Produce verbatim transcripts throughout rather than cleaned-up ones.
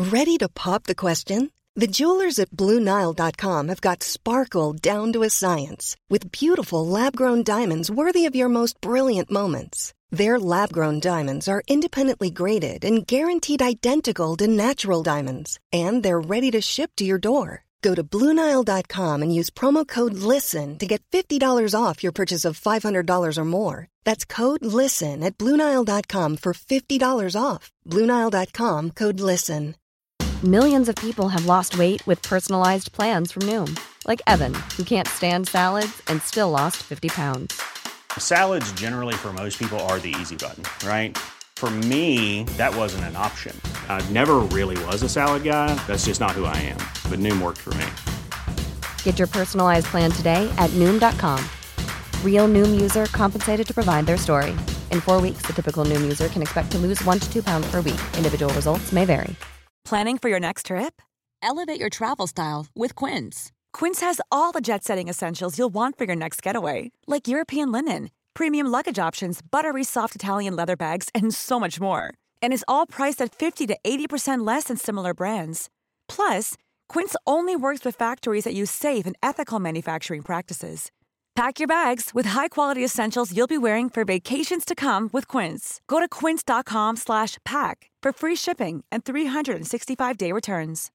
Ready to pop the question? The jewelers at Blue Nile dot com have got sparkle down to a science with beautiful lab-grown diamonds worthy of your most brilliant moments. Their lab-grown diamonds are independently graded and guaranteed identical to natural diamonds, and they're ready to ship to your door. Go to Blue Nile dot com and use promo code LISTEN to get fifty dollars off your purchase of five hundred dollars or more. That's code LISTEN at Blue Nile dot com for fifty dollars off. Blue Nile dot com, code LISTEN. Millions of people have lost weight with personalized plans from Noom. Like Evan, who can't stand salads and still lost fifty pounds. Salads generally for most people are the easy button, right? For me, that wasn't an option. I never really was a salad guy. That's just not who I am. But Noom worked for me. Get your personalized plan today at Noom dot com. Real Noom user compensated to provide their story. In four weeks, the typical Noom user can expect to lose one to two pounds per week. Individual results may vary. Planning for your next trip? Elevate your travel style with Quince. Quince has all the jet-setting essentials you'll want for your next getaway, like European linen, premium luggage options, buttery soft Italian leather bags, and so much more. And is all priced at fifty to eighty percent less than similar brands. Plus, Quince only works with factories that use safe and ethical manufacturing practices. Pack your bags with high-quality essentials you'll be wearing for vacations to come with Quince. Go to quince dot com slash pack for free shipping and three sixty-five day returns.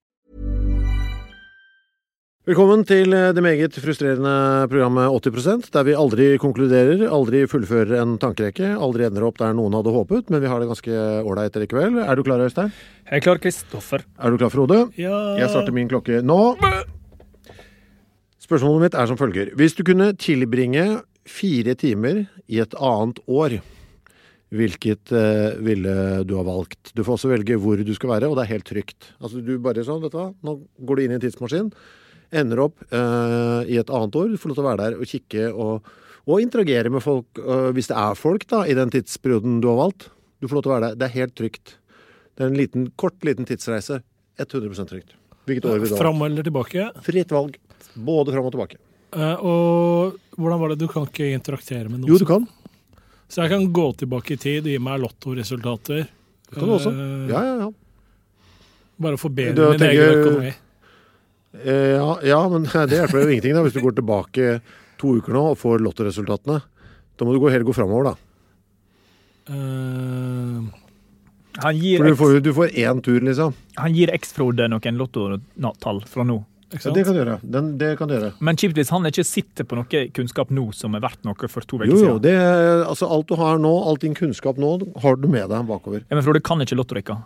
Velkommen til det meget frustrerende programmet åtti prosent, der vi aldri konkluderer, aldri fullfører en tankerekke, aldri ender opp der noen hadde håpet, men vi har det ganske ordentlig likevel. Er du klar, Øystein? Jeg er klar, Kristoffer. Er du klar, Frode? Ja. Jeg starter min klokke nå. Spørsmålet mitt er som følger. Hvis du kunne tilbringe fire timer i et annet år, hvilket uh, ville du ha valgt? Du får også velge hvor du skal være, og det er helt trygt. Altså du bare sånn, vet du hva? Nå går du inn i en tidsmaskin, ender opp uh, i et annet år, du får lov til å være der og kikke og, og interagere med folk, uh, hvis det er folk da, i den tidsperioden du har valgt. Du får lov til å være der. Det er helt trygt. Det er en liten, kort liten tidsreise. hundre prosent trygt. Hvilket år vil du ha? Fram eller tilbake? Fritt valg. Både fram og tilbake. Uh, og hvordan var det? Du kan ikke interaktere med noen? Jo, du kan. Så jeg kan gå tilbake i tid, gi meg lottoresultater. Det kan du også. Uh, ja, ja, ja. Bare forbedre min tenker, egen økonomi. Uh, ja, ja, men det hjelper jo ingenting da. Hvis du går tilbake to uker nå og får lottoresultatene, da må du gå helt gå fremover da. Uh, han gir For du får, du får en tur, liksom. Han gir X-Frode noen lottotall fra nå. Ja, det kan du gjøre. Den, det kan du gjøre. Men kjipt hvis han ikke sitter på noe kunnskap nå som er verdt noe for to veker siden. siden. Jo, det, altså alt du har nå, all din kunnskap nå, har du med deg bakover. Ja, men Frode kan ikke lottorikka.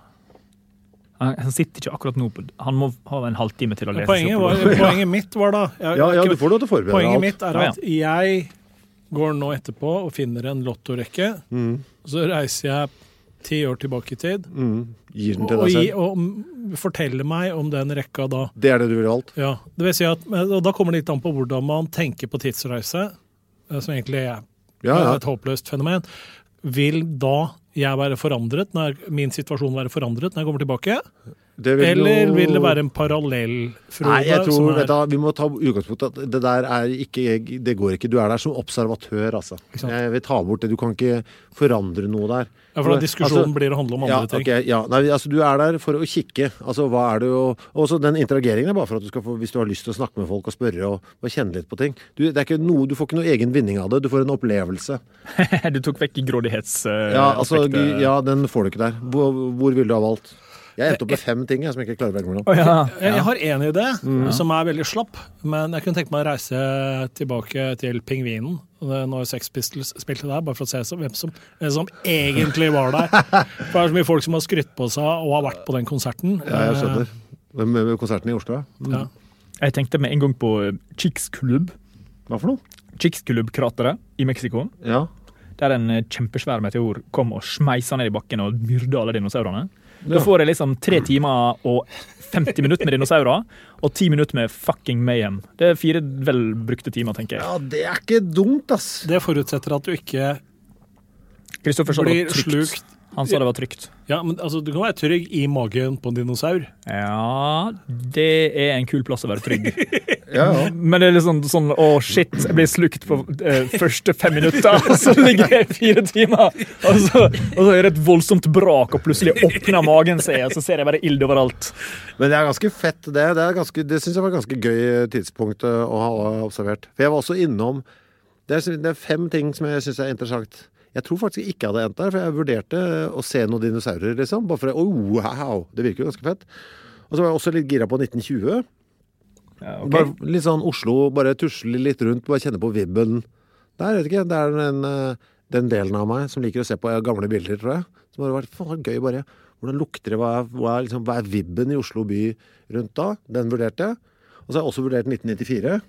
Han, han sitter ikke akkurat nå på, han må ha en halvtime til å lese. Poenget, var, poenget mitt var da... Jeg, ja, ja, du får lov til å forberede poenget alt. Mitt er at jeg går nå etterpå og finner en lottorekke, mm. så reiser jeg ti år tilbake i tid, mm. gir den til deg selv. Og, og forteller meg om den rekka da. Det er det du vil ha alt? Ja, det vil si at, og da kommer det litt an på hvordan man tenker på tidsreise, som egentlig er ja, ja. et håpløst fenomen. Vil da jeg være forandret, når min situasjon være forandret når jeg kommer tilbake? Vil Eller jo... vil det være en parallell Frode? Nei, jeg tror er... da, vi må ta utgangspunkt at det der er ikke, det går ikke. Du er der som observatør, altså. Jeg vil ta bort det. Du kan ikke forandre noe der. Ja, for da diskusjonen altså, blir å handle om andre ja, ting. Okay, ja, nei, altså du er der for å kikke. Altså, hva er det jo... Også den interageringen er bare for at du skal få, hvis du har lyst til å snakke med folk og spørre og, og kjenne litt på ting. Du, det er ikke noe, du får ikke noe egen vinning av det. Du får en opplevelse. Du tok vekk grådighetsaspektet. Ja, altså, ja, den får du ikke der. Hvor, hvor vil du ha valgt? Jeg endte opp med fem ting jeg, som jeg ikke klarer å velge mellom. Oh, ja. jeg, jeg har en idé mm. som er veldig slapp, men jeg kunne tenke meg å reise tilbake til Pingvinen når Sex Pistols spilte der, bare for å se hvem som, hvem som egentlig var der. For det er så mye folk som har skrytt på seg og har vært på den konserten. Ja, jeg skjønner. Med konserten i Oslo, mm. ja. Jeg tenkte med en gang på Chicks Club. Hva for noe? Chicks Club-krateret i Mexico. Ja. Der en kjempesvær meteor kom og smeisa ned i bakken og myrda alle dinosaurene. Da får jeg liksom tre timer og femti minutter med dinosaurer, og ti minutter med fucking mayhem. Det er fire velbrukte timer, tenker jeg. Ja, det er ikke dumt, ass. Det forutsetter at du ikke blir slukt Han sa det var trygt. Ja, men altså, du kan være trygg i magen på en dinosaur. Ja, det er en kul plass å være trygg. ja, ja. Men det er liksom sånn, å shit, jeg blir slukt på eh, første fem minutter, og så ligger jeg i fire timer, og så, og så er det et voldsomt brak, og plutselig åpner magen seg, og så ser jeg bare ild overalt. Men det er ganske fett, det. Det, er ganske, det synes jeg var et ganske gøy tidspunkt å ha observert. For jeg var også innom, det er, det er fem ting som jeg synes er interessant. Jeg tror faktisk jeg ikke hadde endt der, for jeg vurderte å se noen dinosaurer, liksom. Bare for, oh, wow, det virker jo ganske fett. Og så var jeg også litt gira på nitten tjue. Ja, okay. Bare litt sånn Oslo, bare tusle litt rundt, bare kjenne på vibben. Der, vet ikke, det er den, den delen av meg som liker å se på gamle bilder, tror jeg. Som har vært faen gøy bare. Hvordan lukter det, hva er, hva er, liksom, hva er vibben i Oslo by rundt da? Den vurderte jeg. Og så har jeg også vurdert nitten nittifire.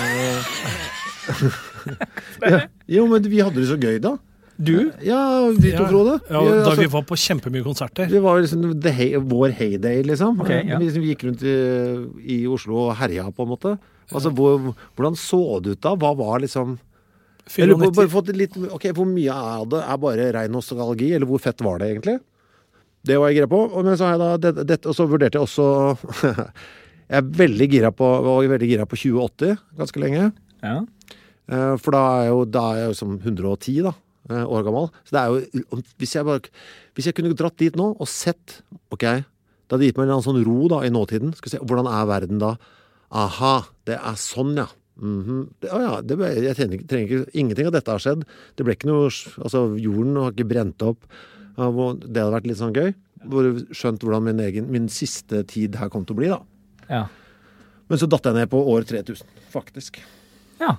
ja, jo, men vi hadde det så gøy da. Du? Ja, vi to, Frode. Ja, ja, da vi var på kjempemye konserter. Vi var liksom hey, vår heyday, liksom. Okay, ja. Vi liksom gikk rundt i, i Oslo og herja, på en måte. Altså, hvor, hvordan så det ut da? Hva var liksom... Eller, bare fått litt, ok, hvor mye av det er bare ren nostalgi, eller hvor fett var det egentlig? Det var jeg gira på. Men så har jeg da, det, det, og så vurderte jeg også... jeg er veldig gira på, var veldig gira på tjue åtti, ganske lenge. Ja. For da er jeg jo, da er jeg jo som hundre og ti, da. År gammel. Så det er jo, hvis jeg bare, hvis jeg kunne dratt dit nå og sett, ok, det hadde gitt meg en sånn ro da i nåtiden, skal vi se, hvordan er verden da? Aha, det er sånn, ja. Mm-hmm. det, ja, det, jeg trenger, trenger ikke, ingenting av dette har skjedd. Det ble ikke noe, altså jorden har ikke brent opp. Det hadde vært litt sånn gøy. Skjønt hvordan min egen, min siste tid her kom til å bli da. Ja. Men så datt jeg ned på år tre tusen, faktisk. Ja.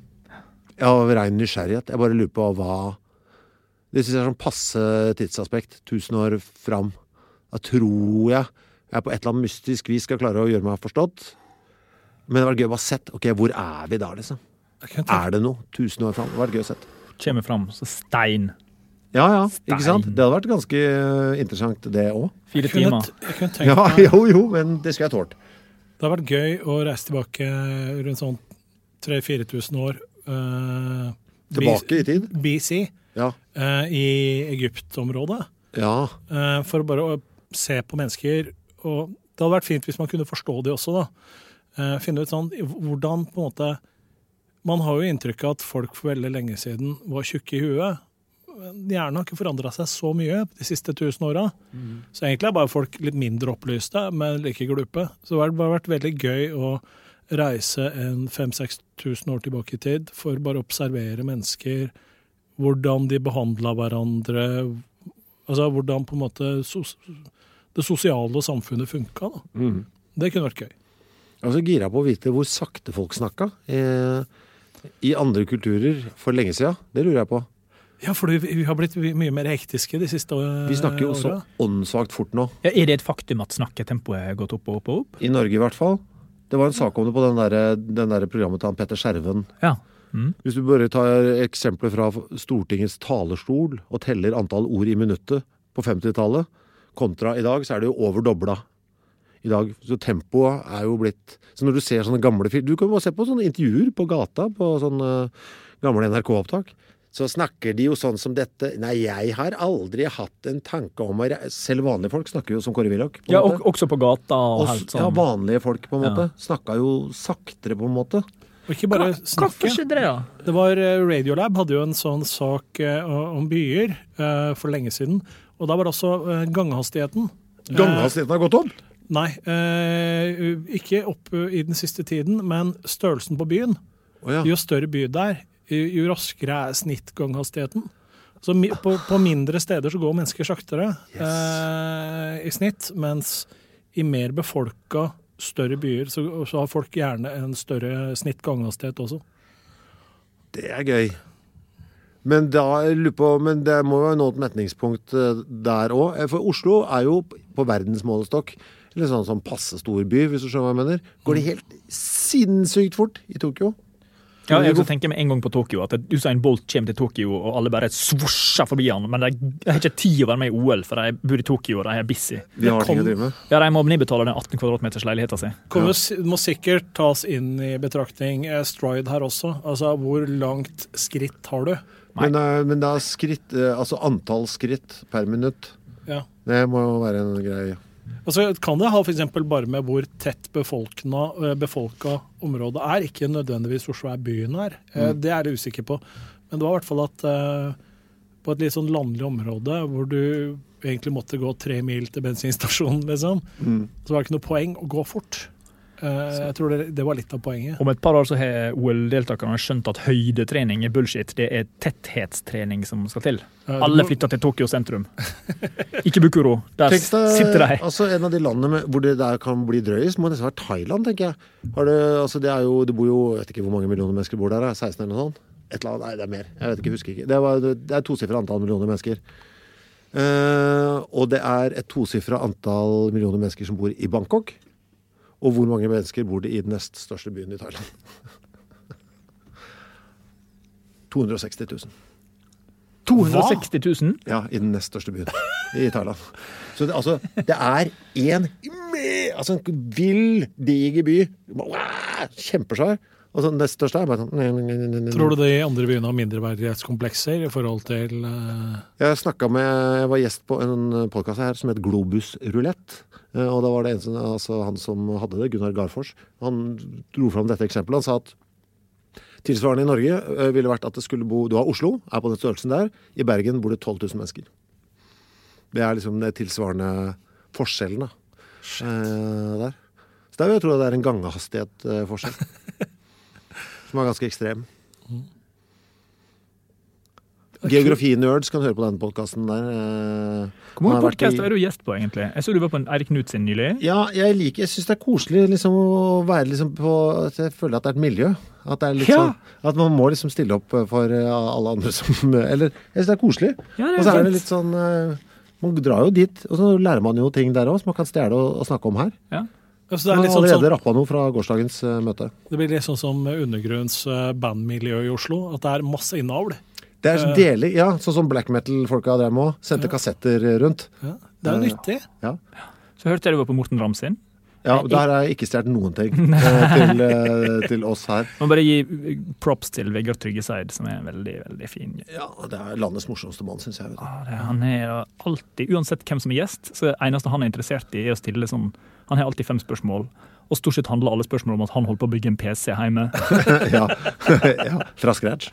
Ja, av ren nysgjerrighet. Jeg bare lurer på hva... Det synes jeg er sånn passe tidsaspekt. Tusen år fram. Da tror jeg jeg på et eller annet mystisk vis skal klare å gjøre meg forstått. Men det var gøy å bare sett. Ok, hvor er vi da, liksom? Er det noe? Tusen år fram. Det var gøy å sett. Kommer fram, så stein. Ja, ja. Stein. Ikke sant? Det hadde vært ganske interessant, det også. Fire timer. Jeg kunne tenkt ja, meg... jo, jo, men det skal jeg tålt. Det har vært gøy å reise tilbake rundt sånn tre til fire tusen år. Uh, tilbake i tid? B C ja. uh, i Egypt-området ja. uh, for bare å se på mennesker og det hadde vært fint hvis man kunne forstå det også da uh, finne ut sånn, hvordan på en måte man har jo inntrykk av at folk for veldig lenge siden var tjukke i huet hjernen har ikke forandret seg så mye de siste tusen årene mm. så egentlig er bare folk litt mindre opplyste men like glupe, så det har bare vært veldig gøy å reise en fem-seks tusen år tilbake i tid for bare å observere mennesker, hvordan de behandler hverandre, altså hvordan på en måte sos, det sosiale samfunnet funket. Da. Mm. Det kunne vært gøy. Jeg er også gira på å vite hvor sakte folk snakket eh, i andre kulturer for lenge siden. Det lurer jeg på. Ja, for vi har blitt mye mer hektiske de siste årene. Vi snakker jo så åndssvagt fort nå. Ja, er det et faktum at snakketempoet har gått opp og opp og opp? I Norge i hvert fall. Det var en sak om det på den der, den der programmet til han Petter Skjerven. Ja. Mm. Hvis du bare tar eksempler fra Stortingets talerstol og teller antall ord i minuttet på femtitallet, kontra i dag, så er det jo over dobla. I dag, så tempoet er jo blitt... Så når du ser sånne gamle film... Du kan bare se på sånne intervjuer på gata, på sånne gamle N R K-opptak. Så snakker de jo sånn som dette. Nei, jeg har aldri hatt en tanke om å reise. Selv vanlige folk snakker jo som Kåre Willoch. Ja, og, også på gata og helt sånn. Ja, vanlige folk på en måte. Ja. Snakket jo saktere på en måte. Og ikke bare hva, snakke. Hva skjedde det da? Det var Radiolab hadde jo en sånn sak uh, om byer uh, for lenge siden. Og da var det også uh, ganghastigheten. Ganghastigheten har gått opp? Nei, uh, ikke opp uh, i den siste tiden, men størrelsen på byen. Oh, ja. Jo større by der, jo raskere er snittganghastigheten. Så på, på mindre steder så går mennesker saktere yes. eh, i snitt, mens i mer befolka større byer så, så har folk gjerne en større snittganghastighet også. Det er gøy. Men, da, på, men det må jo være noe metningspunkt der også. For Oslo er jo på verdensmålestokk, eller sånn som passe stor by, hvis du skjønner hva jeg mener. Går det helt sinnssykt fort i Tokyo? Ja, jeg tenker med en gang på Tokyo, at Usain Bolt kommer til Tokyo, og alle bare svosjer forbi han, men de har ikke tid å være med i O L, for de bor i Tokyo, og de er busy. De har ting å drive med. Ja, de må betale den atten kvadratmeters leiligheten sin. Kommer, må sikkert tas inn i betraktning stride her også. Altså, hvor langt skritt har du? Men, men da skritt, altså antall skritt per minutt, ja. Det må jo være en greie. Altså, kan det ha for eksempel bare med hvor tett befolka området er, ikke nødvendigvis hvor svær byen er. Mm. Det er jeg usikker på. Men det var i hvert fall at uh, på et litt sånn landlig område, hvor du egentlig måtte gå tre mil til bensinstasjonen, liksom, mm. så var det ikke noe poeng å gå fort. Uh, jeg tror det, det var litt av poenget. Om et par år så har O L-deltakerne skjønt at høydetrening er bullshit. Det er tetthetstrening som skal til. Uh, Alle må... flytter til Tokyo sentrum. Ikke Bukuro. Der deg, sitter de. Altså, en av de landene med, hvor det der kan bli drøyest, må nesten være Thailand, tenker jeg. Har det, altså, det, er jo, det bor jo, jeg vet ikke hvor mange millioner mennesker bor der, seksten eller noe sånt. Et eller annet, nei, det er mer. Jeg vet ikke, husker ikke. Det, var, det er tosifret antall millioner mennesker. Uh, og det er et tosifret antall millioner mennesker som bor i Bangkok. Og hvor mange mennesker bor det i den nest største byen i Thailand? to hundre og seksti tusen. to hundre og seksti tusen? Ja, i den nest største byen i Thailand. Så det, altså, det er en, altså, en vill, diger by. Kjempesvær. Og så den største er bare sånn... Tror du de andre byene har mindreverdighetskomplekser i forhold til... Uh... Jeg snakket med... Jeg var gjest på en podcast her som het Globus Roulette. Og da var det en som, altså han som hadde det, Gunnar Garfors. Han dro fram dette eksempelet. Han sa at tilsvarende i Norge ville vært at det skulle bo... Du har Oslo, er på den størrelsen der. I Bergen bor det tolv tusen mennesker. Det er liksom det tilsvarende forskjellen da. Eh, der. Så der vil jeg tro at det er en gangehastighet eh, forskjell. Som er ganske ekstrem. Mm. Geografi-nerds kan høre på denne podcasten der. Hvor mange podcaster er du gjest på, egentlig? Jeg så du var på en Eirik Knudsen nylig. Ja, jeg liker, jeg synes det er koselig liksom, å være liksom, på, jeg føler at det er et miljø. At, det er litt ja. sånn, at man må liksom stille opp for alle andre som, eller, jeg synes det er koselig. Ja, det er og så er det litt sånn, man drar jo dit, og så lærer man jo ting der også, som man kan stjele og, og snakke om her. Ja. Ja, så det er litt sånn, allerede sånn, rappet noe fra gårsdagens uh, møte. Det blir litt sånn som undergrunns uh, bandmiljø i Oslo, at det er masse innavl. Det er uh, deling, ja, sånn som black metal-folka drev med, sendte ja. kassetter rundt. Ja, det er jo uh, nyttig. Ja. Så hørte jeg du var på Morten Ramsin. Ja, og der har jeg ikke stjert noen ting uh, til, uh, til oss her. Man bare gi props til Vegard Tryggeseid, som er veldig, veldig fin. Ja, det er landets morsomste mann, synes jeg. Vet du. Ah, det, han er alltid, uansett hvem som er gjest, så det eneste han er interessert i er å stille sånn, han har alltid fem spørsmål. Og stort sett handler alle spørsmål om at han holdt på å bygge en P C hjemme. ja. ja, fra scratch.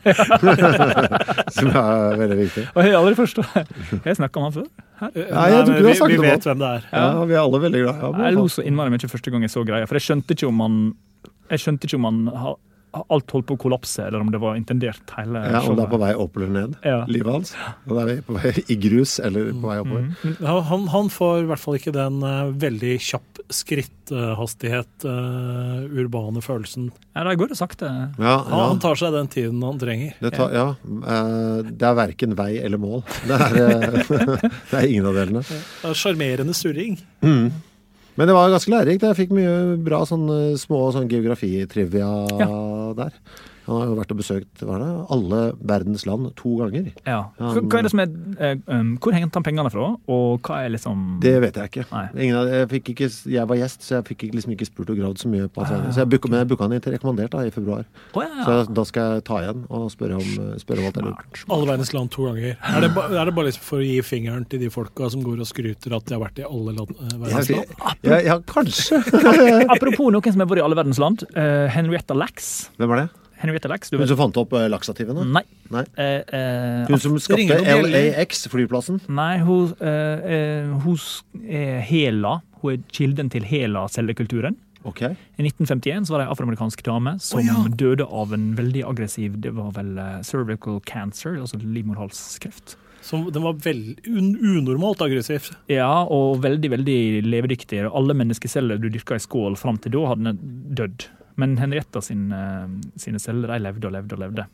Som er veldig viktig. Og jeg har aldri forstått. Jeg snakket om han før. Her. Ja, jeg tror ikke du har sagt vi, vi vet det. hvem det er. Ja, vi er alle veldig glad. Ja, jeg lo så innmari mye første gang jeg så greia, for jeg skjønte ikke om han, jeg skjønte ikke om han alt holdt på å kollapse, eller om det var intendert hele ja, om det er på vei opp eller ned, ja. livet hans. Og det er på vei i grus, eller på vei oppover. Mm. Han, han får i hvert fall ikke den uh, veldig kjapp skritthastighet, uh, urbane følelsen. Ja, det går det sakte. Ja, ja. Han tar seg den tiden han trenger. Det, tar, ja, uh, det er hverken vei eller mål. Det er, uh, det er ingen av delene. Det er charmerende surring. Mm. Men det var ganske lærerikt. Jeg fikk mye bra sånn, små sånn geografi-trivia ja. der. Han har jo vært og besøkt var det, alle verdens land to ganger. Ja. Hva, hva er det som er, um, hvor hentet han pengene fra, og hva er liksom... Det vet jeg ikke. Ingen av, jeg, fikk ikke jeg var gjest, så jeg fikk ikke, liksom ikke spurt og gravd så mye på hans vegne. Så jeg booket, men jeg booket han i rekommandert da, i februar. Oh, ja, ja. Så da skal jeg ta igjen og spørre om, spørre om alt jeg lurer. Alle verdens land to ganger. Er det, ba, er det bare liksom for å gi fingeren til de folka som går og skryter at de har vært i alle land, uh, verdens land? Ja, ja, kanskje. Apropos noen som har vært i alle verdens land, uh, Henrietta Lacks. Hvem er det? Henrietta Lacks. Hun som fant opp uh, laksativen da? Nei. Nei. Eh, eh, hun som skapte L A X-flyplassen? Nei, hun, eh, hun er Hela. Hun er kilden til Hela-cellekulturen. Okay. I nitten femtien så var det en afroamerikansk dame som oh, ja. døde av en veldig aggressiv, det var vel uh, cervical cancer, altså livmorhalskreft. Så den var veldig un unormalt aggressiv. Ja, og veldig, veldig levedyktig. Alle menneskeceller du dyrka i skål fram til da hadde den dødd. Men Henrietta sin, sine celler, de levde og levde og levde.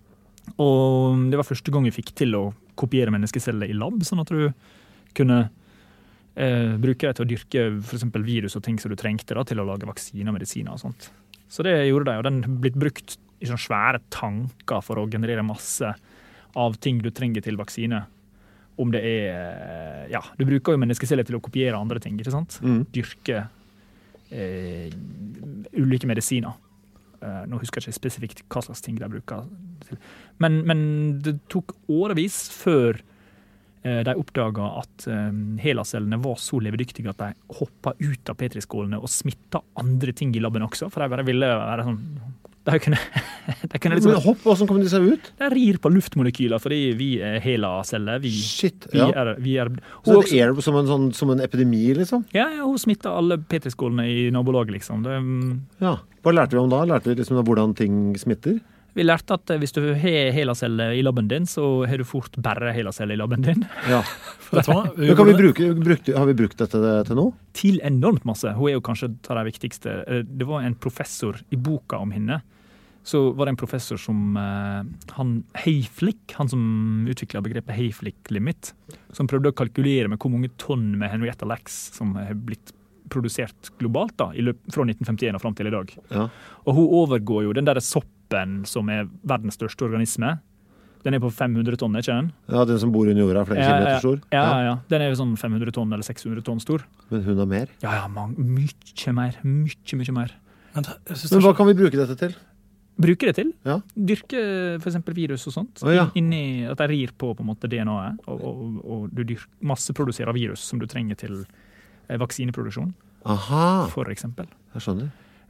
Og det var første gang vi fikk til å kopiere menneskeceller i lab, sånn at du kunne eh, bruke det til å dyrke for eksempel virus og ting som du trengte da, til å lage vaksiner og medisiner og sånt. Så det gjorde de, og den blitt brukt i sånne svære tanker for å generere masse av ting du trenger til vaksine. Om det er, ja, du bruker jo menneskeceller til å kopiere andre ting, ikke sant? Mm. Dyrke Eh, ulike medisiner. uh, nå husker jeg ikke spesifikt hva slags ting de bruker til. Men, men det tok årevis før uh, de oppdaga at um, HeLa-cellene var så levedyktige at de hoppa ut av petriskålene og smitta andre ting i labben også, for de bare ville være sånn De kunne, de kunne liksom, Men hopp, hvordan kommer de seg ut? De rir på luftmolekyler, fordi vi er HeLa-celler. Vi, Shit, vi ja. Er, vi er, så det er som en, sånn, som en epidemi, liksom? Ja, ja, hun smittet alle petriskålene i nabolaget, liksom. Det, ja. Hva lærte vi om da? Lærte vi liksom hvordan ting smitter? Vi lærte at hvis du har HeLa-celler i labben din, så har du fort bare HeLa-celler i labben din. Ja. Men kan vi bruke, brukte, har vi brukt dette til noe? Til enormt masse. Hun er jo kanskje av de viktigste. Det var en professor i boka om henne. Så var det en professor som, uh, han Hayflick, han som utviklet begrepet Hayflick limit, som prøvde å kalkulere med hvor mange tonn med Henrietta Lacks som har blitt produsert globalt da, i løp, fra nitten femtien og frem til i dag. Ja. Og hun overgår jo den der soppen som er verdens største organisme. Den er på fem hundre tonn, ikke den? Ja, den som bor under jorda, flere ja, kilometer stor. Ja, ja, ja. Den er jo sånn fem hundre tonn eller seks hundre tonn stor. Men hun har mer? Ja, ja, man, mye mer, mye, mye mer. Men, Men hva kan vi bruke dette til? Bruke det til. Ja. Dyrke for eksempel virus og sånt. Oh, ja. Inni at de rir på, på en måte D N A-et, og, og, og du dyrk, masseproduserer virus som du trenger til eh, vaksineproduksjon. Aha. For eksempel. Jeg skjønner.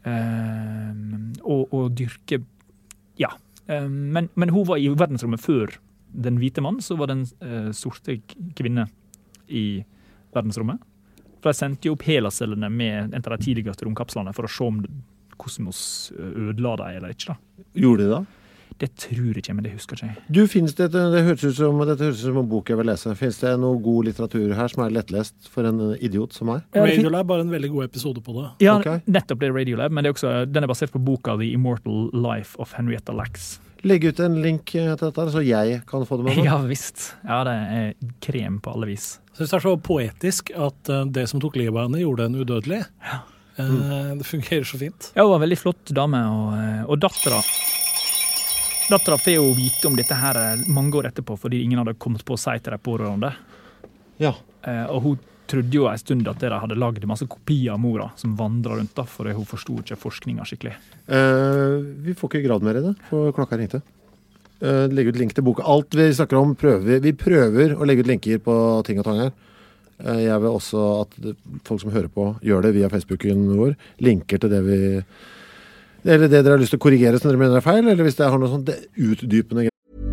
Um, og, og dyrke, ja. Um, men, men hun var i verdensrommet før den hvite mann, så var den uh, sorte kvinne i verdensrommet. For de sendte jo opp HeLa-cellene med en av de tidligste romkapslene for å se om kosmos ødela deg eller ikke. Da. Gjorde de da? Det tror jeg ikke, men det husker jeg ikke. Du, finnes det, det høres ut som, dette høres ut som en bok jeg vil lese. Finnes det noe god litteratur her som er lettlest for en idiot som meg? Ja, Radiolab er bare en veldig god episode på det. Ja, okay. Nettopp det er Radiolab, men det er også, den er basert på boka The Immortal Life of Henrietta Lacks. Legg ut en link til dette, så jeg kan få det med meg. Ja, visst. Ja, det er krem på alle vis. Jeg synes det er så poetisk at det som tok livet av henne gjorde henne udødelig. Ja. Mm. Det fungerer så fint. Ja, hun var en veldig flott dame, og, og dattera Dattera får jo vite om dette her mange år etterpå, fordi ingen hadde kommet på å si til de pårørende. Ja. Og hun trodde jo en stund at de hadde lagd masse kopier av mora som vandret rundt, da, for hun forstod ikke forskninga skikkelig. Uh, vi får ikke grad mer i det, for klokka ringte. Uh, legge ut link til boka. Alt vi snakker om prøver vi. Vi prøver å legge ut linker på ting og tang her. Jeg vil også at folk som hører på gjør det via Facebooken vår. Linker til det vi... Eller det dere har lyst til å korrigere så dere mener er feil, eller hvis det har noe sånt utdypende.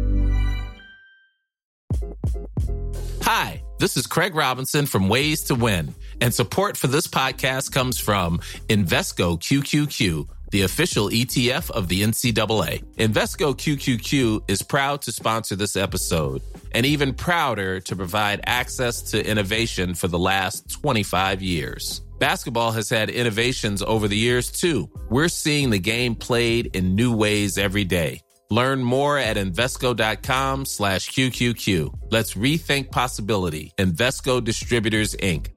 Hi, this is Craig Robinson from Ways to Win, and support for this podcast comes from Invesco Q Q Q, the official E T F of the N C double A. Invesco Q Q Q is proud to sponsor this episode, and even prouder to provide access to innovation for the last twenty-five years. Basketball has had innovations over the years, too. We're seeing the game played in new ways every day. Learn more at Invesco.com slash QQQ. Let's rethink possibility. Invesco Distributors, Incorporated.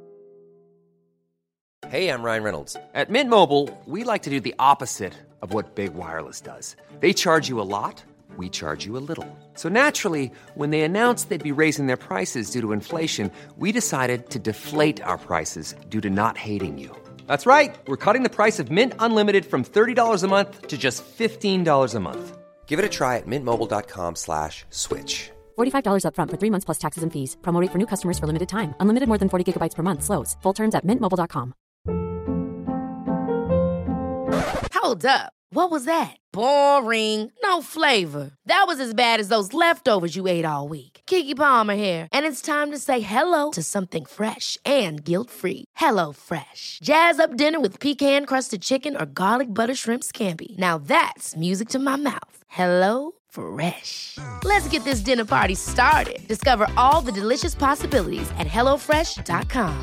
Hey, I'm Ryan Reynolds. At Mint Mobile, we like to do the opposite of what Big Wireless does. They charge you a lot. We charge you a little. So naturally, when they announced they'd be raising their prices due to inflation, we decided to deflate our prices due to not hating you. That's right. We're cutting the price of Mint Unlimited from thirty dollars a month to just fifteen dollars a month. Give it a try at mintmobile.com slash switch. forty-five dollars up front for three months plus taxes and fees. Promo rate for new customers for limited time. Unlimited more than forty gigabytes per month. Slows full terms at mint mobile dot com. Hold up. What was that? Boring. No flavor. That was as bad as those leftovers you ate all week. Keke Palmer here, and it's time to say hello to something fresh and guilt-free. Hello Fresh. Jazz up dinner with pecan-crusted chicken or garlic butter shrimp scampi. Now that's music to my mouth. Hello Fresh. Let's get this dinner party started. Discover all the delicious possibilities at hello fresh dot com.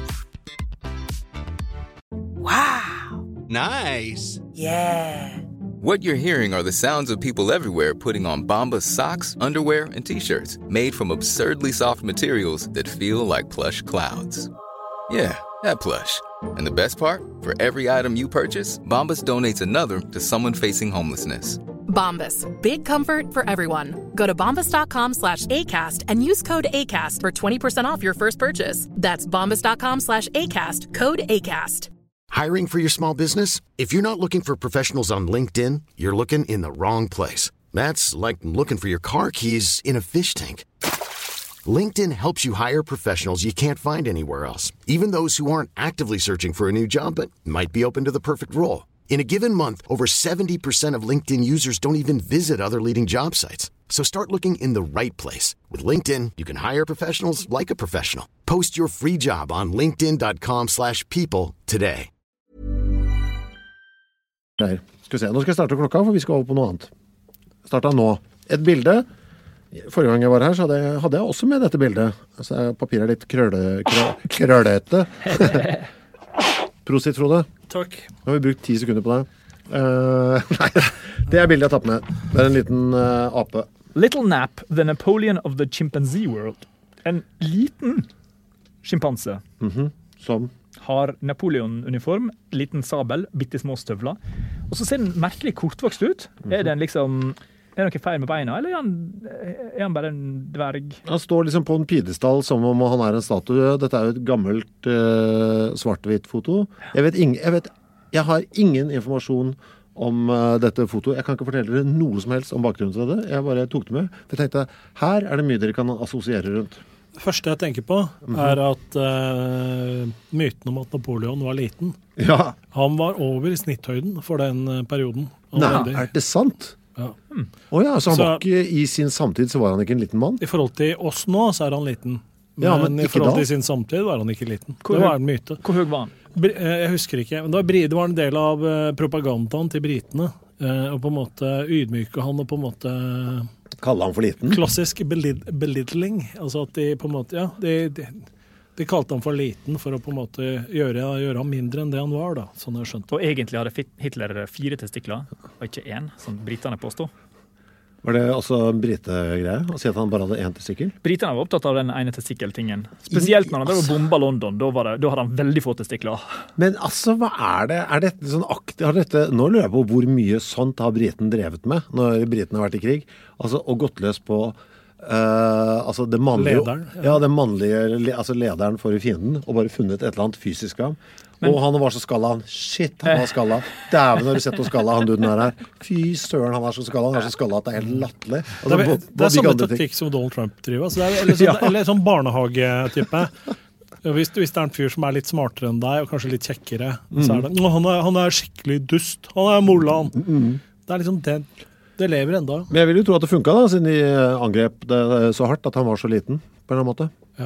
Wow. Nice. Yeah. What you're hearing are the sounds of people everywhere putting on Bombas socks, underwear, and T-shirts made from absurdly soft materials that feel like plush clouds. Yeah, that plush. And the best part? For every item you purchase, Bombas donates another to someone facing homelessness. Bombas. Big comfort for everyone. Go to bombas.com slash ACAST and use code ACAST for twenty percent off your first purchase. That's bombas.com slash ACAST. Code ACAST. Hiring for your small business? If you're not looking for professionals on LinkedIn, you're looking in the wrong place. That's like looking for your car keys in a fish tank. LinkedIn helps you hire professionals you can't find anywhere else, even those who aren't actively searching for a new job but might be open to the perfect role. In a given month, over seventy percent of LinkedIn users don't even visit other leading job sites. So start looking in the right place. With LinkedIn, you can hire professionals like a professional. Post your free job on linkedin.com slash people today. Skal vi se, nå skal jeg starte klokka, for vi skal over på noe annet. Startet nå. Et bilde. Forrige gang jeg var her, så hadde jeg, hadde jeg også med dette bildet. Altså, papiret er litt krøle, krø, krølete. Prosit, Frode. Takk. Nå har vi brukt ti sekunder på det. Uh, nei, det er bildet jeg har tatt med. Det er en liten uh, ape. Little Nap, the Napoleon of the chimpanzee world. En liten skimpanse. Mm-hmm. Som? Har Napoleon-uniform, liten sabel, bitte små støvler. Og så ser den merkelig kortvokst ut. Mm-hmm. Er den liksom... Er det noe feil med beina, eller er han, er han bare en dverg? Han står liksom på en pidestall som om han er en statue. Dette er jo et gammelt uh, svart-hvitt foto. Jeg vet, ing, jeg vet, jeg har ingen informasjon om uh, dette fotoet. Jeg kan ikke fortelle dere noe som helst om bakgrunnen til det. Jeg bare tok det med. For jeg tenkte, her er det mye dere kan assosiere rundt. Det første jeg tenker på er at uh, myten om at Napoleon var liten. Ja. Han var over snitthøyden for den perioden. Nei, veldig... er det sant? Ja. Mm. Oh ja, så han så, var ikke i sin samtid, så var han ikke en liten mann? I forhold til oss nå, så er han liten. Men, ja, men i forhold til sin samtid var han ikke liten. Hvor det var en myte. Hvor høy var han? Jeg husker ikke. Men det var, det var en del av propagandaen til britene. Og på en måte ydmyke han og på en måte... Kalle han for liten? Klassisk belid, belittling. Altså at de på en måte, ja, de, de, de kalte han for liten for å på en måte gjøre, gjøre han mindre enn det han var da, sånn jeg skjønte. Og egentlig hadde Hitler fire testikler, og ikke én, som britene påstod. Var det også en britegreie å si at han bare hadde én testikkel? Britene var opptatt av den ene testikkeltingen. Spesielt når han drev og bomba London, da, var det, da hadde han veldig få testikler. Men altså, hva er det? Er dette sånn aktiv, har dette, nå lurer jeg på hvor mye sånt har Briten drevet med når Briten har vært i krig. Altså, og gått løs på uh, altså det mannlige, lederen. Ja, ja det mannlige, altså lederen for fienden, og bare funnet et eller annet fysisk av ham. Og han var så skalla han. Shit, han var skalla. Dæven, har du sett hvor skalla han duden er her? Fy søren, han er så skalla. Han er så skalla at det er helt latterlig. Altså, det er, det er samme taktikk som Donald Trump driver. Altså, det er, eller, sånn, ja. eller sånn barnehagetype. Hvis, hvis det er en fyr som er litt smartere enn deg, og kanskje litt kjekkere, mm. så er det, han er, han er skikkelig dust. Han er mollan. Mm. Det er liksom det. Det lever enda. Men jeg vil jo tro at det funket da, siden de angrep det så hardt at han var så liten, på en eller annen måte. Ja.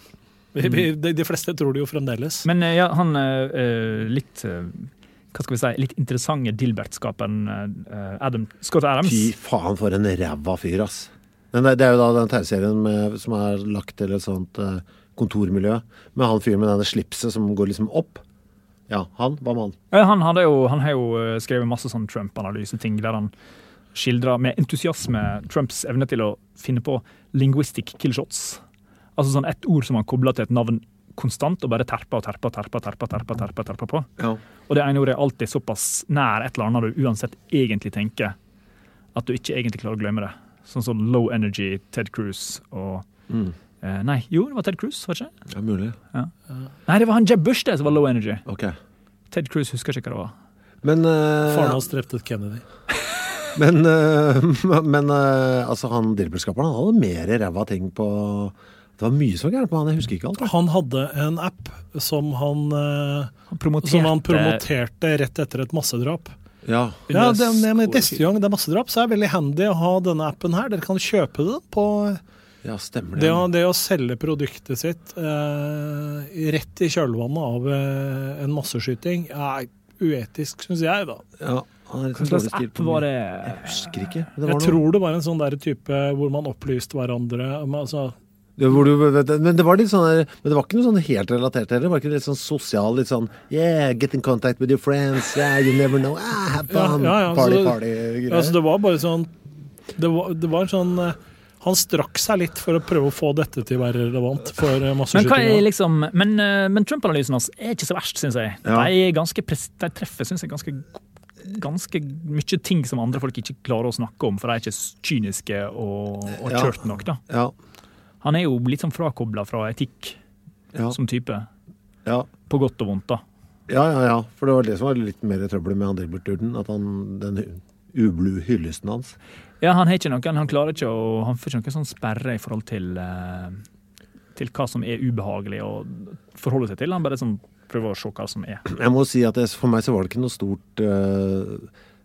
De, de fleste tror det jo fremdeles. Men ja, han uh, litt uh, hva skal vi si, litt interessante Dilbert-skaperen uh, Adam Scott Adams. Fy faen for en ræva fyr, ass. Men det, det er jo da den tegneserien med, som er lagt til et sånt uh, kontormiljø, med han fyren med denne slipset som går liksom opp. Ja, han, hva med han? Ja, han, hadde jo, han har jo skrevet masse sånn Trump-analyse-ting der han skildrer med entusiasme Trumps evne til å finne på linguistic killshots. Altså sånn et ord som han kobler til et navn konstant, og bare terper og terper og terper, terper, terper, terper, terper på. Ja. Og det ene ordet er alltid såpass nær et eller annet du uansett egentlig tenker, at du ikke egentlig klarer å glemme det. Sånn som low energy, Ted Cruz og... Mm. Eh, nei, jo, det var Ted Cruz, var det ikke? Ja, mulig. Ja. Nei, det var han Jeb Bush det som var low energy. Ok. Ted Cruz husker ikke hva det var. Men... Uh... Faren hans drepte Kennedy. men, uh, men uh, altså han Dilbert-skaperen, han hadde mer ræva ting på... Det var mye som gærent med han, jeg husker ikke alt. Han hadde en app som han, han, promoterte. som han promoterte rett etter et massedrap. Ja. Ja, det, det, men neste gang det er massedrap, så er det veldig handy å ha denne appen her. Dere kan kjøpe den på... Ja, stemmer det. Det å, det å selge produktet sitt eh, rett i kjølvannet av eh, en masseskyting er uetisk, synes jeg da. Ja. Hva slags app var det? Jeg husker ikke. Det var jeg noe... tror det var en sånn der type hvor man opplyste hverandre, altså... Det, du, men det var litt sånn der, men det var ikke noe sånn helt relatert til det. Det var ikke litt sånn sosial, litt sånn yeah, get in contact with your friends, yeah, you never know, ah, have fun, ja, ja, ja, party, så, party. Altså det var bare sånn, det var, det var sånn, han strakk seg litt for å prøve å få dette til å være relevant for masseskytinga. Men, liksom, men, men Trump-analysen hans er ikke så verst, synes jeg. Ja. De, er ganske, de treffer, synes jeg, ganske ganske mye ting som andre folk ikke klarer å snakke om, for de er ikke kyniske og, og kjørt nok da. Ja. Han er jo litt sånn frakoblet fra etikk, ja. Som type. Ja. På godt og vondt da. Ja, ja, ja. For det var det som var litt mer trøbbel med han Dilbert Durden, at han, den ublu hyllesten hans. Ja, han har ikke noen, han klarer ikke å, han får ikke noen sånn sperre i forhold til, uh, til hva som er ubehagelig å forholde seg til. Han bare sånn prøver å se hva som er. Jeg må si at det, for meg så var det ikke noe stort uh,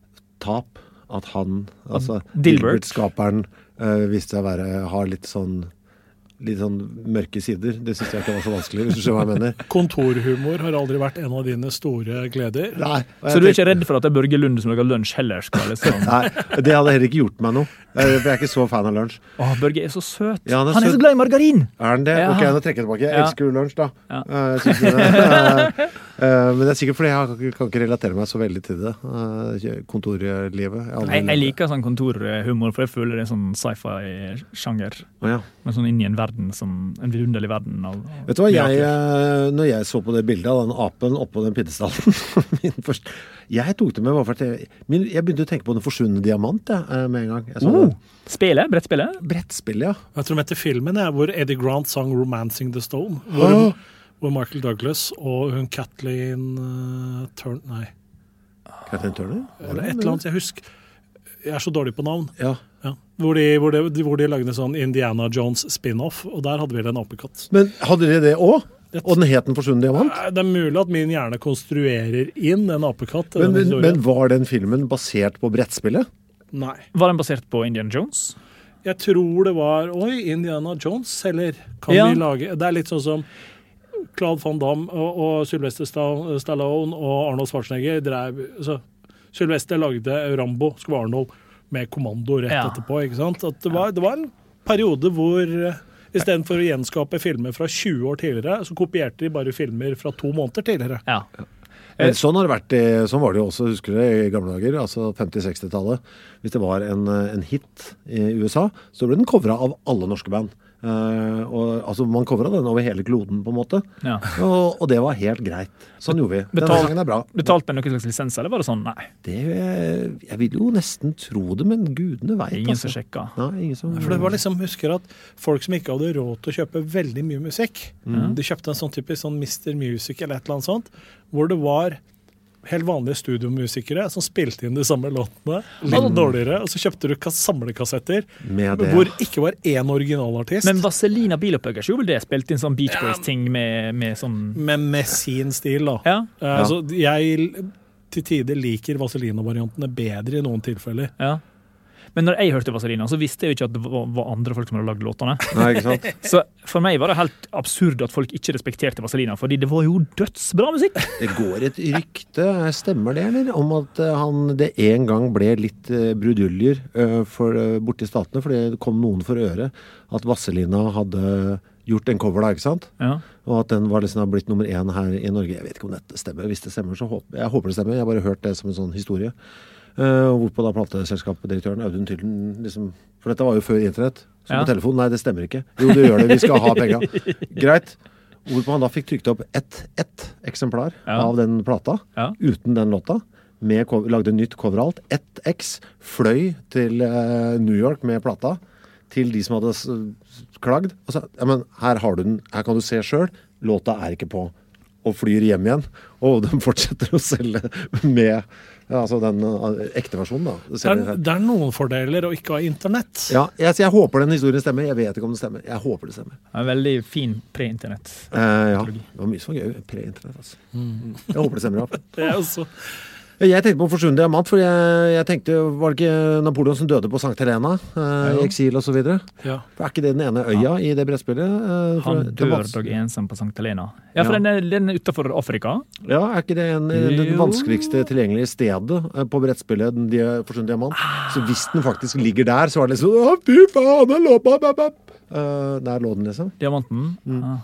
tap at han, altså Dilbert, Dilbert-skaperen, uh, viste seg å være, ha litt sånn litt sånn mørke sider. Det synes jeg ikke var så vanskelig, hvis du ser hva jeg mener. Kontorhumor har aldri vært en av dine store gleder. Nei. Så du er ikke redd for at det er Børge Lunde som lager lunsj heller? Skal liksom. Nei, det hadde heller ikke gjort meg noe. Jeg er ikke så fan av lunsj. Åh, Børge er så søt. Ja, han er, han er søt. så glad i margarin. Er han det? Ja. Ok, nå trekker jeg tilbake. Jeg Ja. elsker jo lunsj, da. Ja. Uh, jeg synes det, uh, uh, men det er sikkert fordi jeg kan ikke, kan ikke relatere meg så veldig til det. Uh, kontorlivet. Jeg, Jeg, jeg liker sånn kontorhumor, for jeg føler det er sånn sci-fi-sjanger. Oh, ja. Men sånn inn i en verden som en vidunderlig verden av, av Vet du hva, jeg, uh, når jeg så på det bildet av den apen oppå den piddestallen min først, jeg tok det med bare for at jeg, min, jeg begynte å tenke på den forsvunne diamant ja, med en gang. Jeg så uh, det. Spillet? Brettspillet? Brettspillet, ja. Jeg tror de heter filmen, ja, hvor Eddie Grant sang Romancing the Stone. Hvor, oh. hvor Michael Douglas og hun Kathleen uh, Turner, nei. Kathleen Turner? Eller et eller annet, jeg husker. Jeg er så dårlig på navn. Ja. Ja. Hvor, de, hvor, de, hvor de lagde en sånn Indiana Jones spin-off, og der hadde vi en apekatt. Men hadde de det også? Og den het den forsvunne diamant? Det er mulig at min hjerne konstruerer inn en apekatt. Men, men, men var den filmen basert på brettspillet? Nei. Var den basert på Indiana Jones? Jeg tror det var, oi, Indiana Jones, eller kan Ja. vi lage, det er litt sånn som Claude Van Damme og, og Sylvester Stallone og Arnold Schwarzenegger drev, så Sylvester lagde Rambo, skulle være Arnold, med kommando rett Ja. etterpå, ikke sant? At det var, det var en periode hvor i stedet for å gjenskape filmer fra tjue år tidligere, så kopierte de bare filmer fra to måneder tidligere. Ja. Men sånn, har det vært, sånn var det jo også, husker du det, i gamle dager, altså femti-seksti-tallet. Hvis det var en, en hit i U S A, så ble den covret av alle norske band. Uh, og, altså Man covret den over hele kloden på en måte. Ja. Og, og det var helt greit. Sånn gjorde vi. Denne Betalt- sangen er bra. Betalt med noen slags lisens, eller var det sånn? Nei. Det, jeg vil jo nesten tro det, men gudene vet. Ingen altså. som sjekka. Nei, ingen som... For det var liksom, husker at folk som ikke hadde råd til å kjøpe veldig mye musikk, Mm. de kjøpte en sånn typisk sånn mister Music eller et eller annet sånt, hvor det var helt vanlige studiomusikere som spilte inn de samme låtene, litt Mm. dårligere, og så kjøpte du kas- samlekassetter, Med det. hvor ikke var én originalartist, Men Vazelina Bilopphuggers gjorde vel det? Spilte inn sånn Beach Boys-ting med, med sånn men med sin stil da. Ja. Eh, Så jeg til tider liker Vazelina-variantene bedre i noen tilfeller. Ja. Men når jeg hørte Vazelina, så visste jeg jo ikke at det var, var andre folk som hadde lagd låtene. Nei, ikke sant? Så for meg var det helt absurd at folk ikke respekterte Vazelina, fordi det var jo dødsbra musikk. Det går et rykte, stemmer det, eller? Om at eh, han det en gang ble litt uh, bruduljer uh, for, uh, borte i statene, fordi det kom noen for øre at Vazelina hadde gjort en cover da, ikke sant? Ja. Og at den var liksom blitt nummer én her i Norge. Jeg vet ikke om dette stemmer. Hvis det stemmer, så håper jeg håper det stemmer. Jeg har bare hørt det som en sånn historie. Uh, hvorpå da plateselskapdirektøren Audun Tylden liksom, for dette var jo før internett, så Ja. på telefon, nei det stemmer ikke, jo det gjør det, vi skal ha penger greit, hvorpå han da fikk trykt opp ett ett eksemplar Ja. av den plata, Ja. uten den låta med, cover- lagde nytt cover alt, ett X fløy til uh, New York med plata til de som hadde s- klagd og sa, ja men her har du den, her kan du se selv, låta er ikke på, og flyr hjem igjen, og de fortsetter å selge med ja, altså den uh, ekte versjonen da. Det Selger er, her. det er noen fordeler å ikke ha internett. Ja, jeg, jeg håper den historien stemmer. Jeg vet ikke om det stemmer. Jeg håper det stemmer. En veldig fin pre-internett. Eh, ja, det var mye som var gøy. Pre-internett, altså. Mm. Jeg håper det stemmer, ja. Det er også... Jeg tenkte på forsvunnet diamant, for jeg, jeg tenkte, var det ikke Napoleon som døde på Sankt Helena, eh, i eksil og så videre? Ja. Er ikke det den ene øya i det brettspillet? Eh, for- Han det dør var- dog ensom på Sankt Helena. Ja, for Ja. den er, den er utenfor Afrika. Ja, er ikke det en, det Jo. vanskeligste tilgjengelige stedet eh, på brettspillet, den de, forsvunnet diamant? Så hvis den faktisk ligger der, så var det liksom, å, fy faen, den lå på, bap, bap. Uh, der lå den liksom. Diamanten. Ja.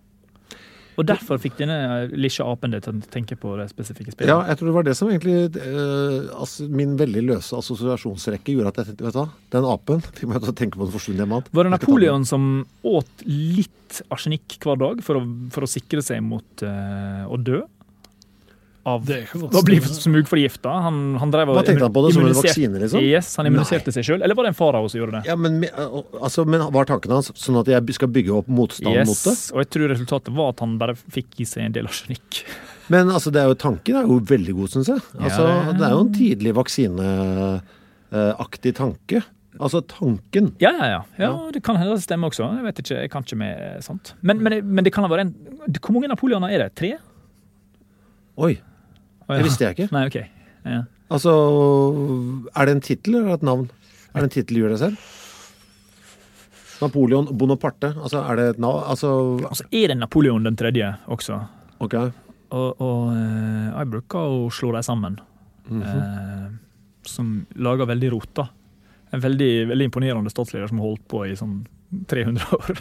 Og derfor fikk denne lille apen det til å tenke på det spesifikke spillet. Ja, jeg tror det var det som egentlig eh, altså, min veldig løse assosiasjonsrekke gjorde at jeg tenkte, vet du hva, den apen fikk meg til å tenke på den forsvunne diamant. Var det Jeg skal ta den. Napoleon som åt litt arsenikk hver dag for å, for å sikre seg mot eh, å dø? Av Det kan godt å bli stemme. smugforgifta? Han, han drev og Hva tenkte han på det, som en immuniserte- vaksine, liksom? Yes, han immuniserte seg selv. Eller var det en farao som gjorde det? Ja, men, me- altså, men var tanken hans sånn at jeg skal bygge opp motstand mot det? Yes, og jeg tror resultatet var at han bare fikk i seg en del arsenikk. Men altså, det er jo, tanken er jo veldig god, synes jeg. Altså, ja, det er jo en tidlig vaksineaktig tanke. Altså tanken. Ja, ja, ja. Ja, det kan hende det stemmer også. Jeg vet ikke, jeg kan ikke med sånt. Men, men, men det kan ha vært en... Hvor mange Napoleoner er det? Tre? Oi, det visste jeg ikke. Nei, ok. Ja. Altså, er det en titel eller et navn? Er det en titel du gjør deg selv? Napoleon Bonaparte, altså er det et navn? Altså, altså er det Napoleon den tredje også? Ok. Og, og uh, jeg bruker å slå dem sammen. Mm-hmm. uh, som lager veldig rot da. En veldig, veldig imponerende statsleder som har holdt på i sånn tre hundre år.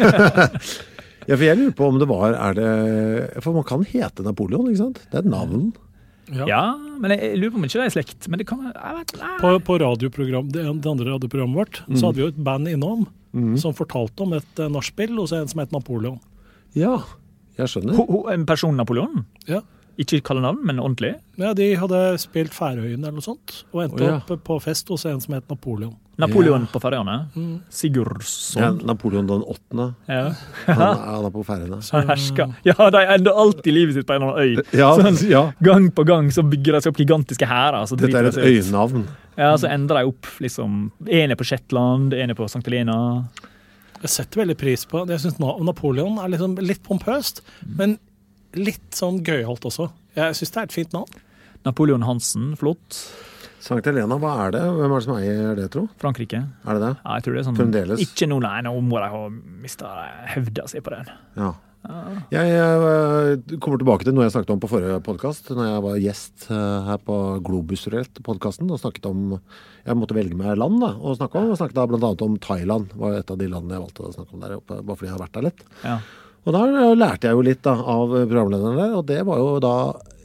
Ja, for jeg lurer på om det var, er det, for man kan hete Napoleon, ikke sant? Det er et navn. Ja, ja men jeg, jeg lurer på om ikke det er slekt, men det kan, jeg vet, på, på radioprogram, det, det andre radioprogrammet vårt, mm. så hadde vi jo et band innom, mm. som fortalte om et uh, nachspiel hos en som het Napoleon. Ja, jeg skjønner. Ho, ho, en person Napoleon? Ja. Ikke kalle navn, men ordentlig? Ja, de hadde spilt Færøyene eller noe sånt, og endte oh, ja. opp på fest hos en som het Napoleon. Napoleon ja. på Færøyene? Mm. Sigurdsson? Ja, Napoleon den åttende. Ja. han, han er på Færøyene. Herska. Ja, de ender alltid livet sitt på en eller annen øy. Ja, sånn, ja. Gang på gang så bygger de seg opp gigantiske hærer. Dette er et øynavn. Ja, så endrer de opp liksom, en er på Shetland, en er på Sankt Helena. Jeg setter veldig pris på, jeg synes Napoleon er liksom litt pompøst, men litt sånn gøyholdt også. Jeg synes det er et fint navn. Napoleon Hansen, flott. Sankt Helena, hva er det? Hvem er det som eier det, tro? Frankrike. Er det det? Ja, jeg tror det er sånn. Fremdeles? Ikke noe, nei, nå må de ha mistet høvda seg på den. Ja. Ja. Jeg, jeg kommer tilbake til noe jeg snakket om på forrige podcast, når jeg var gjest her på Globus-podcasten, og snakket om, jeg måtte velge meg land da, og snakke om, og snakket da blant annet om Thailand, var et av de landene jeg valgte å snakke om der oppe, bare fordi jeg har vært der litt. Ja. Og da lærte jeg jo litt da, av programlederne der, og det var jo da,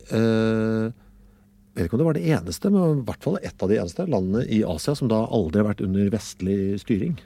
eh, jeg vet ikke om det var det eneste, men i hvert fall et av de eneste landene i Asia som da aldri har vært under vestlig styring.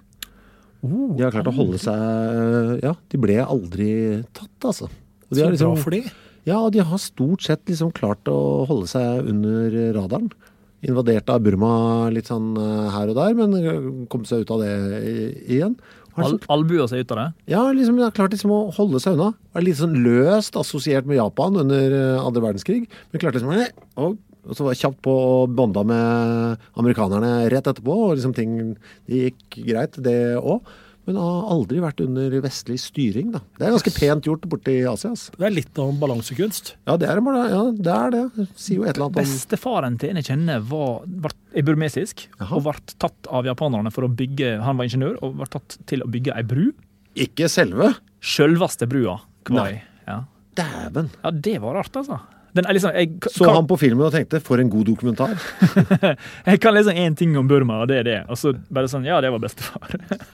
Oh, de har klart å holde seg, ja, de ble aldri tatt, altså. Og de Så liksom, bra for de? Ja, og de har stort sett liksom klart å holde seg under radaren. Invadert av Burma litt sånn her og der, men kom seg ut av det igjen. Al Albuer seg ut av det? Ja, liksom, de har klart liksom å holde seg unna. Det er litt sånn løst assosiert med Japan under andre verdenskrig, men klart liksom, og, og så var det kjapt på å bonda med amerikanerne rett etterpå, og liksom ting, det gikk greit, det også. Men har aldri vært under vestlig styring, da. Det er ganske pent gjort borte i Asia. Altså. Det er litt av en balansekunst. Ja, det er det. Ja, det er det. Det sier jo et eller annet om... Bestefaren til en jeg kjenner var, var, er burmesisk, Aha. og ble tatt av japanerne for å bygge, han var ingeniør, og ble tatt til å bygge ei bru. Ikke selve? Selveste brua. Nei. Ja. Dæven. Ja, det var rart, altså. Den er liksom, jeg, så kan, han på filmen og tenkte, for en god dokumentar. Jeg kan liksom en ting om Burma, og det er det. Og så bare sånn, ja, det var bestefar.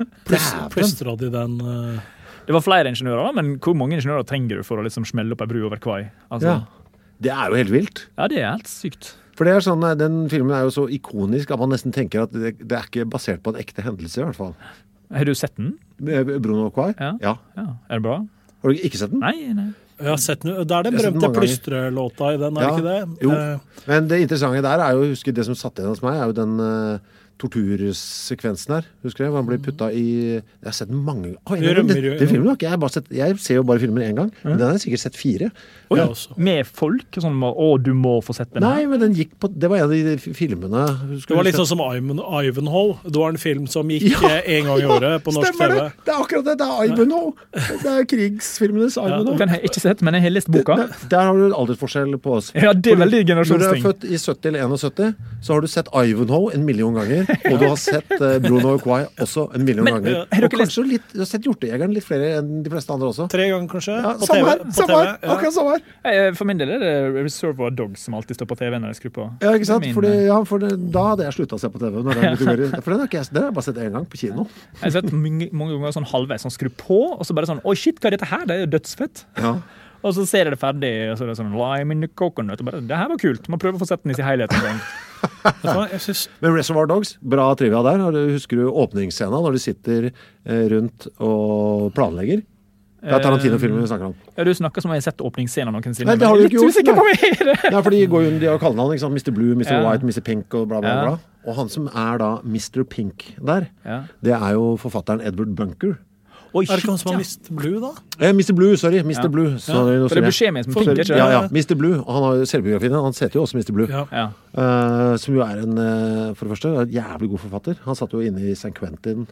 Plystret de den... Uh... Det var flere ingeniører, men hvor mange ingeniører trenger du for å liksom smelle opp en bru over kvai? Altså, ja, det er jo helt vilt. Ja, det er helt sykt. For det er sånn, den filmen er jo så ikonisk at man nesten tenker at det, det er ikke basert på en ekte hendelse i hvert fall. Har du sett den? Bruno og Kvai? Ja. Ja. Ja. Er det bra? Har du ikke sett den? Nei, nei. Jeg har sett den. Det er den berømte plystrelåta i den, er ja, det ikke det? Jo, men det interessante der er jo, husker det som satt igjen hos meg, er jo den uh, tortursekvensen her, husker du? Hvor han blir puttet i, jeg har sett den mange oh, jeg, den, den, den filmen har ikke jeg bare sett, jeg ser jo bare filmen en gang, men den har jeg sikkert sett fire. Oh, ja. Med folk, sånn, å du må få sett den her. Nei, men den gikk på, det var en av de filmene. Det var litt sånn som Ivanhoe, det var en film som gikk ja, en gang i året på norsk T V. Det. det er akkurat det, det er Ivanhoe. Det er krigsfilmenes Ivanhoe. Ja, den har jeg ikke sett, men jeg har lest boka. Der, der har du aldersforskjell på oss. Ja, det er veldig generasjonsting. Når du er født i sytti eller syttién, så har du sett Ivanhoe en million ganger, og du har sett uh, Bruno og Kvai også en million men, ganger. Og kanskje litt, du har sett Hjortejegeren litt flere enn de fleste andre også. Tre ganger kanskje, ja, på samme T V. Her, samme her, ja. akkurat samme her. For min del er det Reservoir Dogs som alltid står på T V når jeg skrur på. Ja, ikke sant? Min... Fordi, ja, for det, da hadde jeg sluttet å se på T V. Når den for den har, ikke, den har jeg bare sett en gang på kino. Jeg har sett mange, mange ganger sånn halvveis, sånn skru på, og så bare sånn, oi shit, hva er dette her? Det er jo dødsfett. Ja. Og så ser jeg det ferdig, og så er det sånn lime in the coconut, og bare, det her var kult. Man prøver å få sett den i sin helhet en gang. synes... Men Reservoir Dogs, bra trivia der. Husker du åpningsscenen når de sitter rundt og planlegger? Det er Tarantino-filmen vi snakker om. Ja, du snakker som om jeg har sett åpningsscenen noen sinne. Nei, det har du ikke gjort. Nei, ja, for de går jo, de har kallenavn, ikke sant? mister Blue, mister Ja. White, mister Pink og bla bla bla. Og han som er da mister Pink der, ja. det er jo forfatteren Edward Bunker. Oi, Er det ikke han shit, som har ja. mister Blue, da? Eh, mister Blue, sorry. mister Ja. Blue. Ja. Sorry, nå For det ser er jeg. beskjed med som pink, ikke Ja, det? ja. mister Blue. Og han har jo selvbiografien. Han heter jo også mister Blue. Ja. Ja. Eh, som jo er en, eh, for det første, en jævlig god forfatter. Han satt jo inne i San Quentin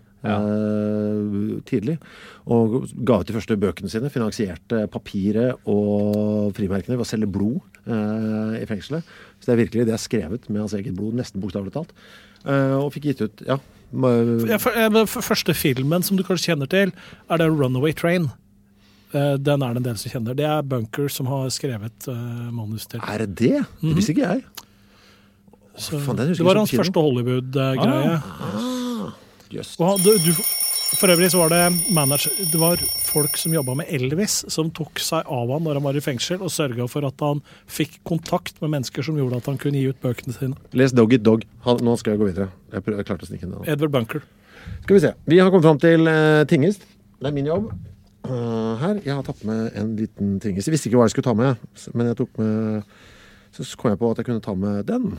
eh, tidlig, og ga ut de første bøkene sine, finansierte papiret og frimerkene ved å selge blod eh, i fengselet. Så det er virkelig det er skrevet med hans eget blod, nesten bokstavelig talt. Eh, og fikk gitt ut, ja. Ja, for, eh, men for første filmen som du kanskje kjenner til, er det Runaway Train. Eh, Den er det en del som kjenner. Det er Bunker som har skrevet eh, manus til. Er det det? Det visste ikke jeg. Så, faen, den husker det var jeg hans som kino. første Hollywood-greie. Ah, just. Og han- du, du, for øvrig så var det manager, det var folk som jobbet med Elvis, som tok seg av han når han var i fengsel, og sørget for at han fikk kontakt med mennesker som gjorde at han kunne gi ut bøkene sine. Les Dog It Dog. Han, nå skal jeg gå videre. Jeg, prøv, jeg klarte å snike inn det. Edward Bunker. Skal vi se. Vi har kommet fram til uh, tingest. Det er min jobb. Uh, her. Jeg har tatt med en liten tingest. Jeg visste ikke hva jeg skulle ta med, men jeg tok med så kom jeg på at jeg kunne ta med den.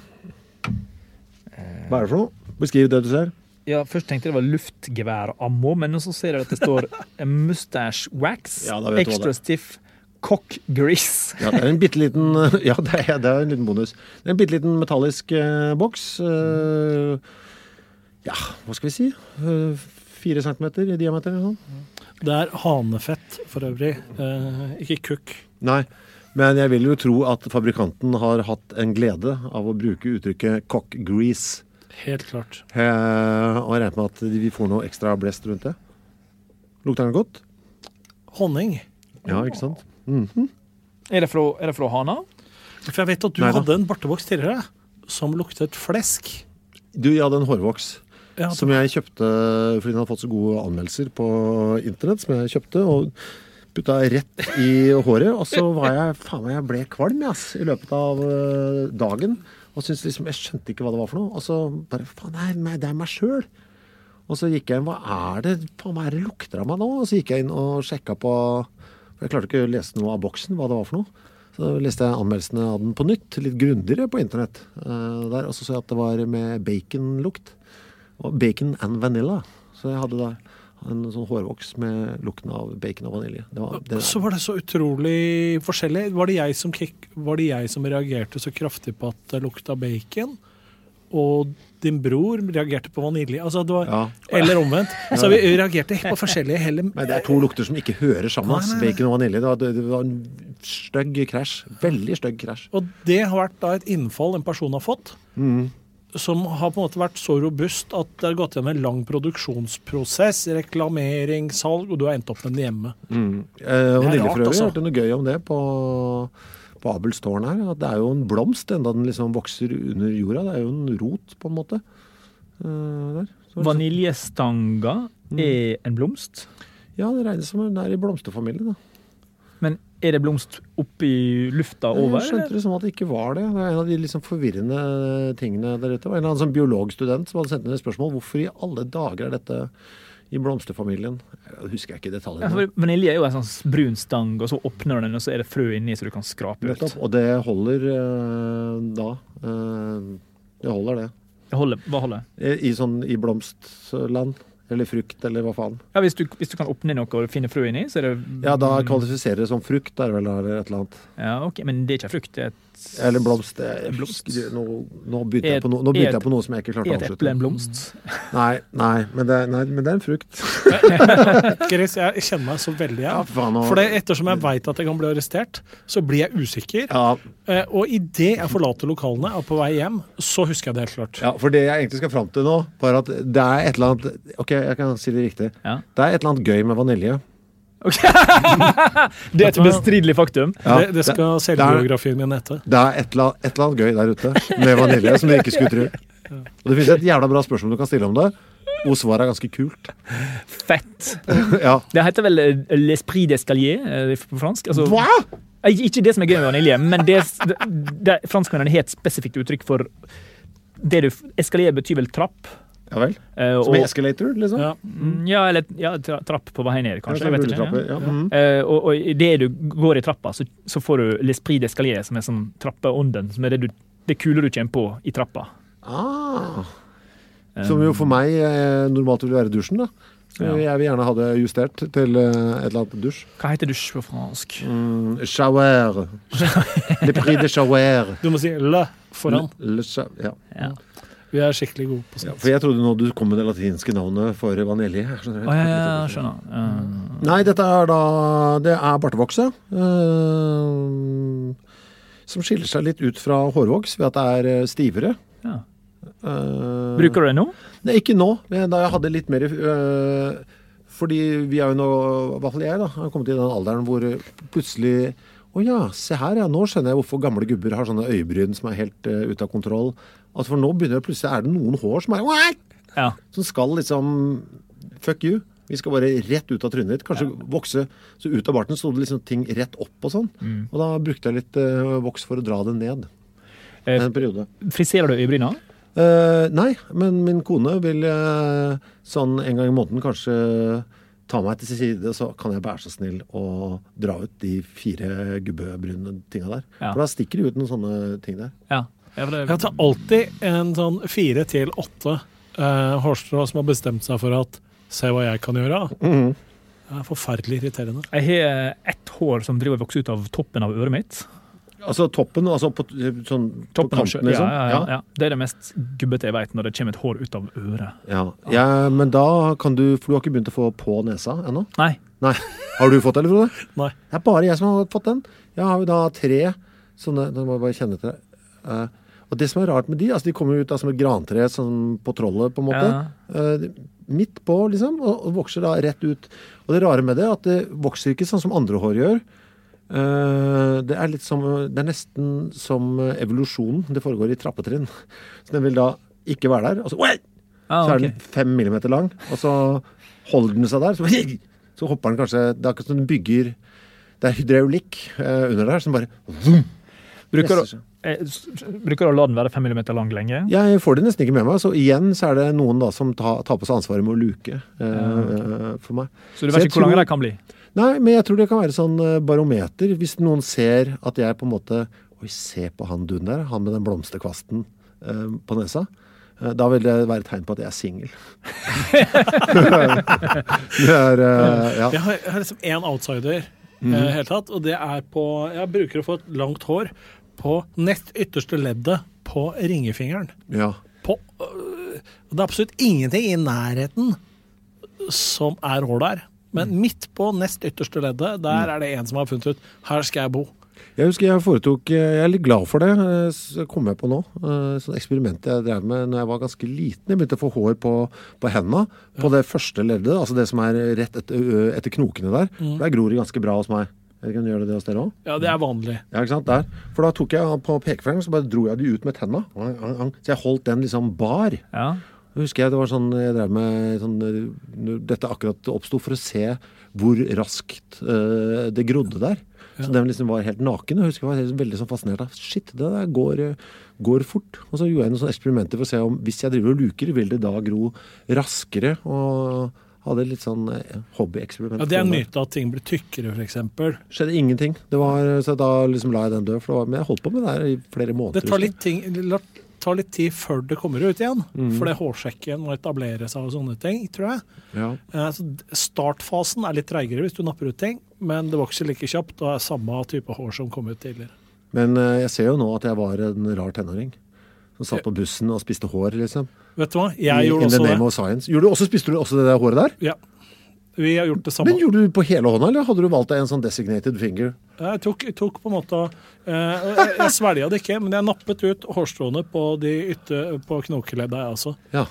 Hva er det for noe? Beskriv det du ser. Ja, først tenkte jeg det var luftgeværammo, men så ser jeg at det står mustache wax, Ja, da vet du hva extra det er. stiff, cock grease. Ja, det er en bitteliten Ja, det er, det er en liten bonus. Det er en bitteliten metallisk uh, boks. Uh, ja, hva skal vi si? Uh, fire centimeter i diameter eller sånn. Det er hanefett for øvrig, eh, ikke kukk. Nei, men jeg vil jo tro at fabrikanten har hatt en glede av å bruke uttrykket cock grease. Helt klart. Eh, og jeg regner med at vi får noe ekstra blest rundt det. Lukter den godt? Honning. Ja, ikke sant? Mhm. Er det fra, er det fra hana? For jeg vet at du Neida. hadde en barteboks tidligere som luktet flesk. Du, jeg hadde en hårvoks Ja, som jeg kjøpte fordi den hadde fått så gode anmeldelser på internett, som jeg kjøpte og putta rett i håret. Og så var jeg, faen meg, jeg ble kvalm ass, i løpet av uh, dagen. Og syntes liksom, jeg skjønte ikke hva det var for noe. Og så bare, faen, det er meg, det er meg selv. Og så gikk jeg inn, hva er det, faen, hva er det lukter av meg nå? Og så gikk jeg inn og sjekket på, for jeg klarte ikke å lese noe av boksen, hva det var for noe. Så leste jeg anmeldelsene av den på nytt, litt grundigere på internett uh, der. Og så så jeg at det var med baconlukt. Og bacon and vanilla. Så jeg hadde da en sånn hårvoks med lukten av bacon og vanilje. Det var, det Så var det så utrolig forskjellig. Var det jeg som, kick, var det jeg som reagerte så kraftig på at det lukta bacon? Og din bror reagerte på vanilje? Altså det var, Ja. Eller omvendt. Så vi reagerte på forskjellige heller. Men det er to lukter som ikke hører sammen. Ass. Nei, nei, nei. Bacon og vanilje. Det var, det var en stygg krasj. Veldig stygg krasj. Og det har vært da et innfall en person har fått, Mm. som har på en måte vært så robust at det har gått gjennom en lang produksjonsprosess, reklamering, salg, og du har endt opp med den hjemme. Mm. Eh, og Det er Nille rart, for øvrig altså. hørte noe gøy om det på, på Abels tårn her. At det er jo en blomst enda den liksom vokser under jorda. Det er jo en rot på en måte. Eh, der. Så var det Vaniljestanga er en blomst. sånn- Ja, det regnes som den er i blomsterfamilien da. Men er det blomst oppi lufta over? Jeg skjønte det som at det ikke var det. Det er en av de liksom forvirrende tingene der ute. Det var en eller annen sånn biologstudent som hadde sendt inn et spørsmål. Hvorfor i alle dager er dette i blomsterfamilien? Jeg husker jeg ikke Ja, detaljene. for vanilje er jo en sånn brun stang, og så åpner du den, og så er det frø inni, så du kan skrape ut. Nettopp. Og det holder eh, da. Eh, det holder det. Det holder, hva holder? I, sånn, i blomstland. Eller frukt, eller hva faen. Ja, hvis du, hvis du kan åpne noe og finne frø inni, så er det... Ja, da kvalifiserer det som frukt, der vel, eller et eller annet. Ja, ok, men det er ikke frukt, det er et... Eller blomst. Det, Blomst. Nå, nå begynte jeg Et- på, no, nå begynte et- jeg på noe som jeg ikke klarte Er å et avslutte. eple en blomst? Nei, nei, men det, nei, men det er en frukt. Chris, jeg kjenner meg så veldig igjen. Ja, faen, og- For det, ettersom jeg vet at jeg kan bli arrestert, så blir jeg usikker. Ja. Eh, og idet jeg forlater lokalene og er på vei hjem, så husker jeg det helt klart. Ja, for det jeg egentlig skal fram til nå, var at det er et eller annet Ok, jeg kan si det riktig. Ja. Det er et eller annet gøy med vanilje. Det er et ubestridelig faktum. Ja, det, det skal det- selvbiografien min hete. Det er et eller, annet, et eller annet gøy der ute med vanilje som du ikke skulle tro. Og det finnes et jævla bra spørsmål du kan stille om det, og svaret er ganske kult. Fett. Ja. Det heter vel eh, l'esprit d'escalier eh, på fransk. Altså, Hva? Eh, Ikke det som er gøy med vanilje, men det, det, det franskmennene har et spesifikt uttrykk for det du, Escalier betyr vel trapp. Ja vel. eh, Som og- i escalator, liksom? Ja. Mm, Ja, eller ja, tra- trapp på vei ned, kanskje. Ja, jeg vet det er ikke. rulletrapper, ja. Mhm. Eh, og, og idet du går i trappa, så, så får du l'esprit d'escalier, som er sånn trappeånden, som er det, du, det kule du kommer på i trappa. Ah. Som jo for meg eh, normalt vil være dusjen, da. Så ja. Jeg vil gjerne ha det justert til uh, et eller annet dusj. Hva heter dusj på fransk? Mm, shower. Le prix de shower. Du må si le foran. Le, le, ja. Ja. Vi er skikkelig gode på sånt. Ja, for jeg trodde nå du kom med det latinske navnet for vanilje. Skjønner oh, ja, ja, skjønner. Uh. Nei, dette er da, det er bartevokse. Uh, som skiller seg litt ut fra hårvoks ved at det er stivere. Ja. Uh, Bruker du det nå? Nei, ikke nå. Da jeg hadde litt mer... Uh, fordi vi er jo nå, i hvert fall jeg da, har kommet i den alderen hvor plutselig... Å ja, se her ja, nå skjønner jeg hvorfor gamle gubber har sånne øyebryn som er helt uh, ute av kontroll. Altså for nå begynner det plutselig, er det noen hår som er... Ja. Som skal liksom... Fuck you. Vi skal bare rett ut av trynet ditt. Kanskje ja. Vokse. Så ut av barten stod det liksom ting rett opp og sånn. Mm. Og da brukte jeg litt uh, voks for å dra det ned. Eh, en periode. Friserer du øyebryna? Uh, nei, men min kone vil uh, sånn en gang i måneden kanskje... ta meg til side, så kan jeg være så snill og dra ut de fire gubbebrune tingene der. Ja. For da stikker de ut noen sånne ting der. Ja. Ja, det... Jeg tar alltid en sånn fire til åtte uh, hårstrå som har bestemt seg for at se hva jeg kan gjøre. Mm. Det er forferdelig irriterende. Jeg har ett hår som driver vokser ut av toppen av øret mitt. Altså toppen, altså på, sånn, toppen på kanten, liksom? Ja, ja, ja, ja. Det er det mest gubbete jeg vet når det kommer et hår ut av øret. Ja. Ja, men da kan du, for du har ikke begynt å få på nesa ennå? Nei. Nei. Har du fått det, eller Frode? Nei. Det er bare jeg som har fått den. Jeg har jo da tre sånne, nå må jeg bare kjenne til det. Uh, og det som er rart med de, altså de kommer ut da som et grantre sånn på trollet på en måte. Ja. Uh, midt på liksom, og, og vokser da rett ut. Og det rare med det er at det vokser ikke sånn som andre hår gjør. Uh, det er litt som, det er nesten som evolusjonen. Det foregår i trappetrinn. Så den vil da ikke være der. Og så, ah, så er den okay. fem millimeter lang, og så holder den seg der. Så, så hopper den kanskje, det er akkurat som den bygger, det er hydraulikk uh, under der, som bare vroom, bruker, du, eh, bruker du å la den være fem millimeter lang lenge? Jeg får det nesten ikke med meg, så igjen så er det noen da som tar, tar på seg ansvaret med å luke uh, ja, okay. uh, for meg. Så du vet så ikke hvor lange det kan bli? Nei, men jeg tror det kan være sånn barometer. Hvis noen ser at jeg på en måte oi, se på han dun der, han med den blomsterkvasten uh, på nesa. Uh, da vil det være et tegn på at jeg er single. det er, uh, ja. Jeg har, jeg har liksom en outsider mm. uh, helt tatt, og det er på, jeg bruker å få et langt hår på nest ytterste leddet på ringefingeren. Ja. På, uh, det er absolutt ingenting i nærheten som er hår der. Men midt på nest ytterste leddet, der er det en som har funnet ut, her skal jeg bo. Jeg husker jeg foretok, jeg er litt glad for det, så kom jeg på nå. Sånn eksperiment jeg drev med når jeg var ganske liten. Jeg begynte å få hår på, på hendene, på det første leddet, altså det som er rett etter, etter knokene der. Mm. Der gror det ganske bra hos meg. Jeg kan gjøre det hos dere også? Ja, det er vanlig. Ja, ikke sant? Der. For da tok jeg på pekefingeren, så bare dro jeg de ut med tennene. Så jeg holdt den liksom bar. Ja. Jeg husker jeg, det var sånn, jeg drev med sånn, dette akkurat oppstod for å se hvor raskt uh, det grodde der. Ja. Så den liksom var helt naken. Jeg husker jeg var veldig sånn fascinert av, shit, det der går, går fort. Og så gjorde jeg noen sånne eksperimenter for å se om, hvis jeg driver og luker, vil det da gro raskere, og hadde litt sånn hobbyeksperiment. Ja, det er en myte at ting blir tykkere, for eksempel. Skjedde ingenting. Det var, så da liksom la jeg den død, for det var, men jeg holdt på med det her i flere måneder. Det tar litt ting... tar litt tid før det kommer ut igjen, mm. for det hårsjekken må etablere seg og sånne ting, tror jeg. Ja. Eh, så startfasen er litt treigere hvis du napper ut ting, men det vokser like kjapt og er samme type hår som kom ut tidligere. Men eh, jeg ser jo nå at jeg var en rar tenåring som satt på bussen og spiste hår, liksom. Vet du hva? Jeg I, gjorde in også the name det. Of science. Gjorde du også, spiste du også det der håret der? Ja. Vi har gjort det samme. Men gjorde du på hele hånda, eller hadde du valgt deg en sånn designated finger? Jeg tok, jeg tok på en måte eh, Jeg, jeg svelget det ikke, men jeg nappet ut hårstråene på de ytter, på knokeledda, jeg også. Ja.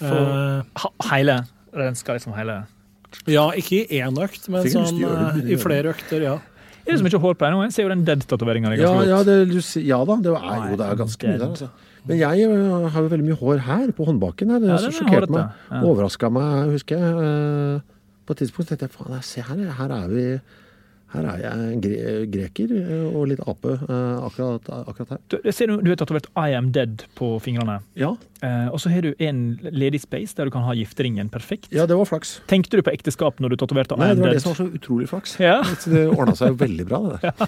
For uh, hele? Den skal liksom hele? Ja, ikke i én økt, men sånn, uh, i flere økter, ja. Er det så mye hår på deg nå? Jeg ser jo den dead-tatoveringen. Ja, ja, det, ja da, det er jo det er ganske mye der, altså. Men jeg uh, har jo veldig mye hår her, på håndbaken her. Det ja, så sjokkerte meg, ja. Overrasket meg, husker jeg. Uh, på et tidspunkt tenkte jeg, faen, se her, her er vi Her er jeg en gre- greker og litt ape akkurat, akkurat her. Du, jeg ser du, du har tatovert I am dead på fingrene. Ja. Eh, og så har du en ledig space der du kan ha gifteringen perfekt. Ja, det var flaks. Tenkte du på ekteskap når du tatoverte Nei, I am det var dead? det som var så utrolig flaks. Ja. Så det ordnet seg jo veldig bra, det der.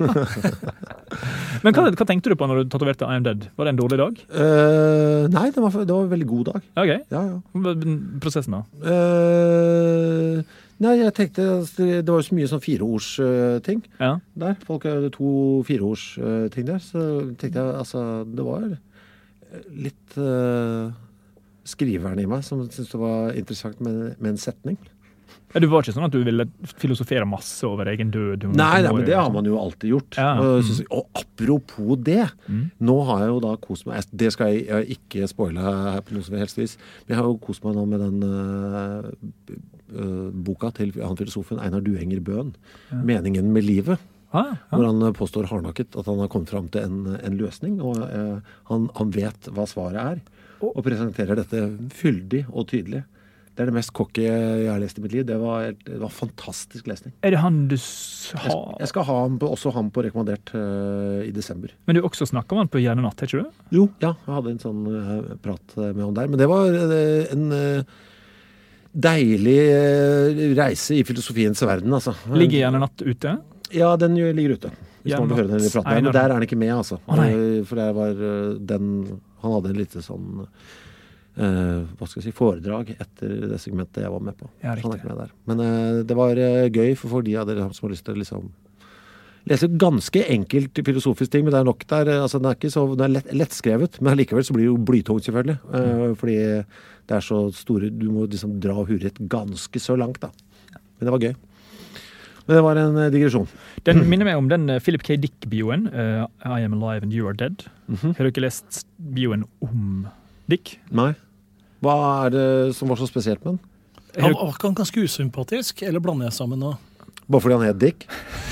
Men hva, hva tenkte du på når du tatoverte I am dead? Var det en dårlig dag? Uh, nei, det var, det var en veldig god dag. Ok. Ja, ja. Prosessen da? Uh, nei, jeg tenkte, det var jo så mye sånn fireords-ting uh, ja. der. Folk har to fireords-ting uh, der, så tenkte jeg, altså, det var litt uh, skriveren i meg som syntes det var interessant med, med en setning. Ja, det var ikke sånn at du ville filosofere masse over egen død? Nei, nei, men det har man jo alltid gjort. Ja. Og, Mm. og apropos det, mm. nå har jeg jo da kost meg, det skal jeg, jeg ikke spoile her på noe som helst vis, men jeg har jo kost meg nå med den uh, uh, boka til han filosofen Einar Duenger Bøhn, ja. Meningen med livet. Ah, ja. Hvor han påstår hardnakket at han har kommet frem til en, en løsning, og uh, han, han vet hva svaret er, og presenterer dette fyldig og tydelig. Det er det mest cocky jeg har lest i mitt liv. Det var, det var fantastisk lesning. Er det han du har? Jeg, jeg skal ha ham på, også ham på rekommandert uh, i desember. Men du også snakker om han på Hjernenatt, ikke du? Jo, ja. Jeg hadde en sånn uh, prat med han der. Men det var uh, en uh, deilig uh, reise i filosofiens verden, altså. Ligger Hjernenatt ute? Ja, den ligger ute. Hvis man vil høre den i praten. Men der er han ikke med, altså. Å, for det var uh, den... Han hadde en lite sånn... Uh, hva skal jeg si, foredrag etter det segmentet jeg var med på. Ja, han er ikke med der. Men uh, det var uh, gøy for, for de av dere som har lyst til å liksom lese ganske enkelt filosofisk ting, men det er nok der, altså det er ikke så, det er lett, lettskrevet, men likevel så blir det jo blytungt selvfølgelig, uh, mm. fordi det er så store, du må liksom dra huret ganske så langt da. Men det var gøy. Men det var en uh, digresjon. Den minner meg om den uh, Philip K. Dick-bioen, uh, I am alive and you are dead. Mm-hmm. Har du ikke lest bioen om Dick? Nei. Hva er det som var så spesielt med den? Han var ganske usympatisk, eller blander jeg sammen nå? Bare fordi han het Dick?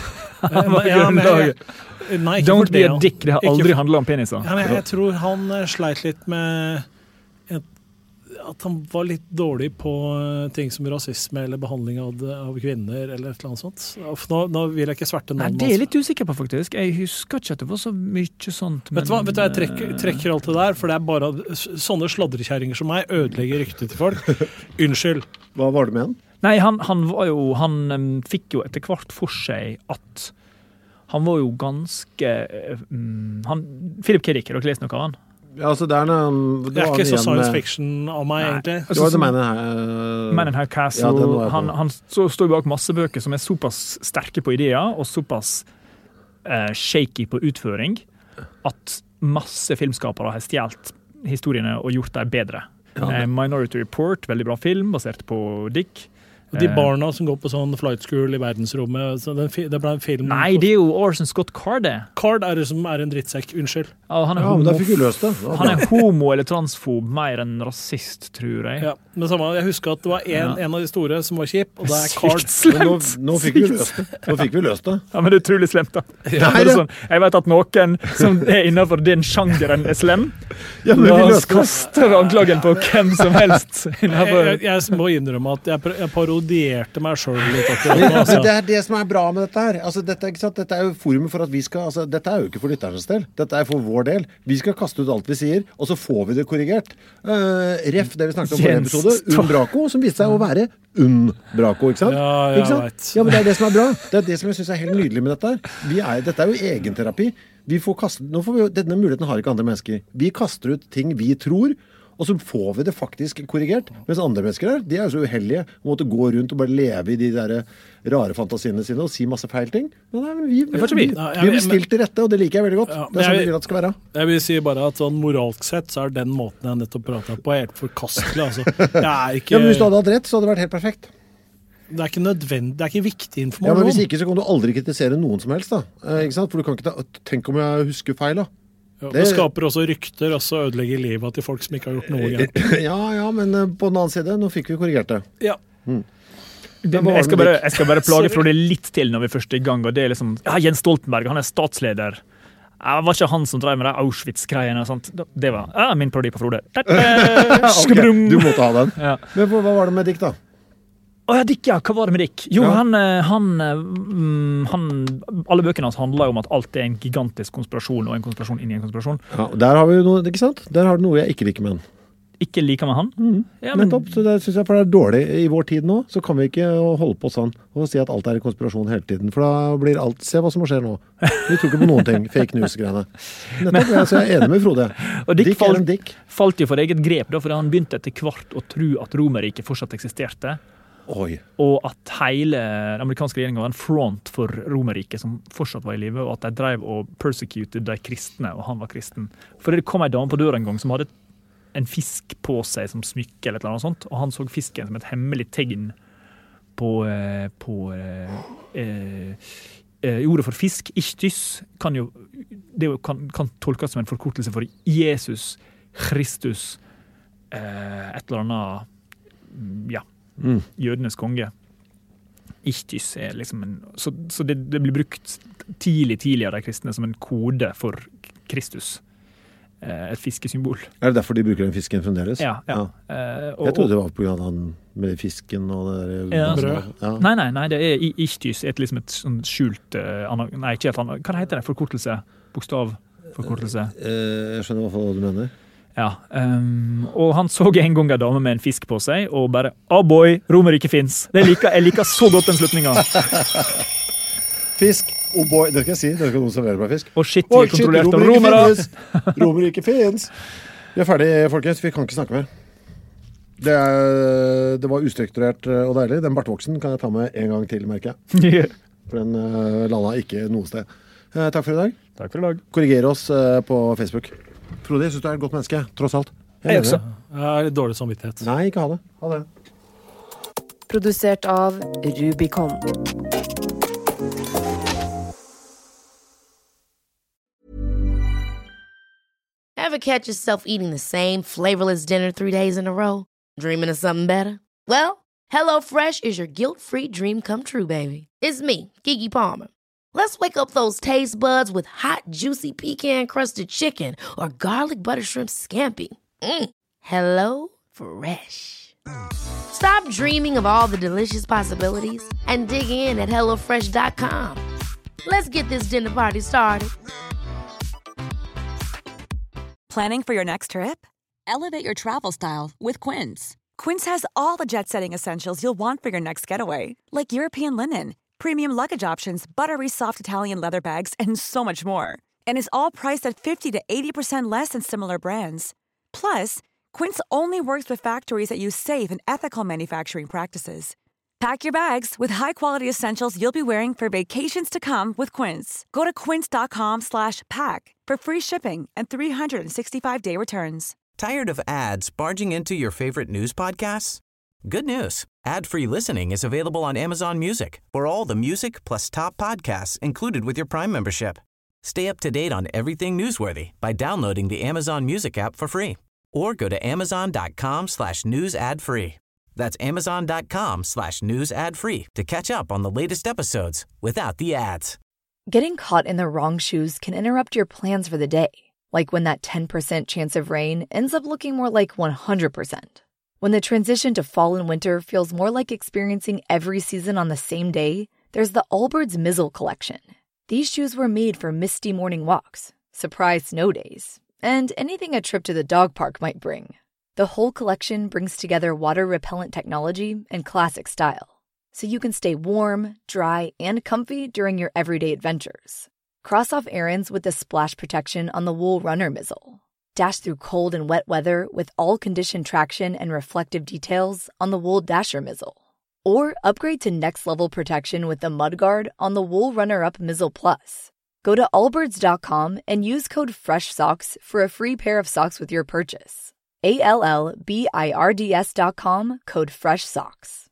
ja, men, jeg, nei, ikke Don't for be det, a dick, det har aldri for... handlet om peniser. Ja, men jeg, jeg tror han sleit litt med et, at han var litt dårlig på ting som rasisme eller behandling av, av kvinner eller et eller annet sånt. Nå, nå vil jeg ikke sverte navn. Nei, det er jeg litt usikker på faktisk. Jeg husker ikke at det var så mye sånt. Men... Vet du hva, vet du, jeg trekker, trekker alt det der, for det er bare sånne sladrekjæringer som meg ødelegger ryktet til folk. Unnskyld. Hva var det med han? Nei, han, han var jo, han um, fikk jo etter hvert for seg at han var jo ganske um, han, Philip K. Dick, har dere lest noe av han? Ja, altså det er noen... Det er ikke så science fiction av meg, nei, egentlig. Det var det Man in High... Man in High Castle. Ja, han, han står bak masse bøker som er såpass sterke på ideer, og såpass uh, shaky på utføring, at masse filmskapere har stjålet historiene og gjort dem bedre. Ja, uh, Minority Report, veldig bra film, basert på Dick. De barna som går på sånn flight school i verdensrommet, så det, det ble en film... Nei, det er jo Orson Scott Card, det. Card er det som er en drittsekk, unnskyld. Ja, han er, ja, men da fikk vi løst det. det han er homo eller transfob, mer enn rasist, tror jeg. Ja, men samme, jeg husker at det var en, ja. en av de store som var kjip, og det er Card. Nå, nå fikk vi løst det. Nå fikk vi løst det. Ja, men det er utrolig slemt, da. Ja, det er sånn, jeg vet at noen som er innenfor den sjangeren er slem. Ja, men vi løste det. Kaster anklagen på hvem som helst. jeg, jeg, jeg må innrømme at jeg, jeg parodierte meg selv litt akkurat nå, altså. Det er det som er bra med dette her. Altså, dette, ikke sant? Dette er jo forumet for at vi skal, altså, dette er jo ikke for lytterens del. Dette er for vår del. Vi skal kaste ut alt vi sier, og så får vi det korrigert. Uh, ref, det vi snakket om forrige episode, Un Braco, som viste seg å være Un Braco, ikke sant? Ja, jeg ikke sant? vet. Ja, men det er det som er bra. Det er det som jeg synes er helt nydelig med dette her. Vi er, dette er jo egenterapi. Vi får kaste, nå får vi, denne muligheten har ikke andre mennesker. Vi kaster ut ting vi tror, og så får vi det faktisk korrigert. Mens andre mennesker der, de er jo så uheldige å måtte gå rundt og bare leve i de der rare fantasiene sine og si masse feil ting. Men nei, men vi, vi, vi, vi, vi har bestilt til rette, og det liker jeg veldig godt. Ja, det er sånn jeg, vi vil at det skal være. Jeg vil si bare at sånn moralsk sett så er den måten jeg nettopp pratet på helt forkastelig. Altså. Jeg er ikke... Ja, men hvis du hadde hatt rett, så hadde det vært helt perfekt. Det er ikke nødvendig, det er ikke viktig informasjon. Ja, men hvis ikke så kan du aldri kritisere noen som helst da. Eh, ikke sant? For du kan ikke ta, tenk om jeg husker feil da. Ja, det, det skaper også rykter, og så ødelegger livet til folk som ikke har gjort noe gærent. Ja, ja, men på den annen side, nå fikk vi korrigert det. Ja. Mm. Jeg skal, bare, jeg skal bare plage Frode litt til når vi først er i gang, og det er liksom, ja, Jens Stoltenberg, han er statsleder. Det var ikke han som drev med det Auschwitz-greiene og sånt. Det var ja, min parodi på Frode. Okay, du måtte ha den. Ja. Men hva var det med Dick da? Å ja, Dick, ja. Hva var det med Dick? Jo, Ja. han, eh, han, eh, han Alle bøkene hans handler jo om at alt er en gigantisk konspirasjon, og en konspirasjon inn i en konspirasjon. Ja, og der har vi jo noe, ikke sant? Der har du noe jeg ikke liker med han. Ikke liker med han? Mm. Ja, men, Nettopp, så det synes jeg, for det er dårlig. I vår tid nå, så kan vi ikke holde på sånn og si at alt er en konspirasjon hele tiden. For da blir alt, se hva som skjer nå. Vi tror ikke på noen ting, fake news-greiene. Nettopp, jeg, så jeg er enig med Frode. Og Dick, Dick falt, er en Dick. falt jo for eget grep, da, fordi han begynte etter hvert å tro at Romerriket fortsatt eksisterte. Oi. Og at hele den amerikanske regjeringen var en front for Romerriket som fortsatt var i live, og at de drev og persecuted de kristne, og han var kristen. For det kom en dame på døra en gang som hadde en fisk på seg som smykke, eller et eller annet sånt, og han så fisken som et hemmelig tegn på, på eh, eh, ordet for fisk. Ichtys kan jo det kan, kan tolkes som en forkortelse for Jesus Kristus, eh, et eller annet, ja, Mm. jødenes konge. Ichtys er liksom en, så, så det, det blir brukt tidlig, tidlig av de kristne som en kode for Kristus. Eh, et fiskesymbol. Er det derfor de bruker den fisken fremdeles? Ja, ja. ja. Eh, og, Jeg trodde det var på grunn av han med fisken og det der Ja. brød. Ja. Nei, nei, nei, det er I- Ichtys, et, liksom et sånn skjult uh, ana- Nei, ikke et annet. Hva heter det? Forkortelse? Bokstavforkortelse? Eh, Jeg skjønner i hvert fall hva du mener. Ja. Um, og han så en gang en dame med en fisk på seg, og bare oh boy, Romerriket fins. Jeg liker, jeg liker så godt den slutninga. Fisk, oh boy, det skal jeg si. Det skal noen servere meg fisk. Og shit, Oi, vi kontrollerte Romerriket romere. finnes! Romerriket fins! Vi er ferdig, folkens. Vi kan ikke snakke mer. Det, er, det var ustrukturert og deilig. Den bartvoksen kan jeg ta med en gang til, merker jeg. For den uh, landa ikke noe sted. Eh, takk for i dag. Takk for i dag. Korriger oss uh, på Facebook. Frode, jeg synes du er et godt menneske, tross alt. Jeg, jeg også. Jeg har litt dårlig samvittighet. Nei, ikke ha det. Ha det. Produsert av Rubicon. Ever catch yourself eating the same flavorless dinner three days in a row? Dreaming of something better? Well, HelloFresh is your guilt-free dream come true, baby. It's me, Keke Palmer. Let's wake up those taste buds with hot, juicy pecan-crusted chicken or garlic butter shrimp scampi. Mm. Hello Fresh. Stop dreaming of all the delicious possibilities and dig in at hello fresh dot com. Let's get this dinner party started. Planning for your next trip? Elevate your travel style with Quince. Quince has all the jet-setting essentials you'll want for your next getaway, like European linen, premium luggage options, buttery soft Italian leather bags, and so much more. And is all priced at fifty to eighty percent less than similar brands. Plus, Quince only works with factories that use safe and ethical manufacturing practices. Pack your bags with high-quality essentials you'll be wearing for vacations to come with Quince. Go to quince.com slash pack for free shipping and three sixty-five day returns. Tired of ads barging into your favorite news podcasts? Good news. Ad-free listening is available on Amazon Music for all the music plus top podcasts included with your Prime membership. Stay up to date on everything newsworthy by downloading the Amazon Music app for free or go to amazon.com slash news ad free. That's amazon.com slash news ad free to catch up on the latest episodes without the ads. Getting caught in the wrong shoes can interrupt your plans for the day. Like when that ten percent chance of rain ends up looking more like one hundred percent. When the transition to fall and winter feels more like experiencing every season on the same day, there's the Allbirds Mizzle Collection. These shoes were made for misty morning walks, surprise snow days, and anything a trip to the dog park might bring. The whole collection brings together water-repellent technology and classic style, so you can stay warm, dry, and comfy during your everyday adventures. Cross off errands with the splash protection on the Wool Runner Mizzle. Dash through cold and wet weather with all-condition traction and reflective details on the Wool Dasher Mizzle. Or upgrade to next-level protection with the Mudguard on the Wool Runner-Up Mizzle Plus. Go to allbirds dot com and use code FRESHSOCKS for a free pair of socks with your purchase. A L L B I R D S dot com, code FRESHSOCKS.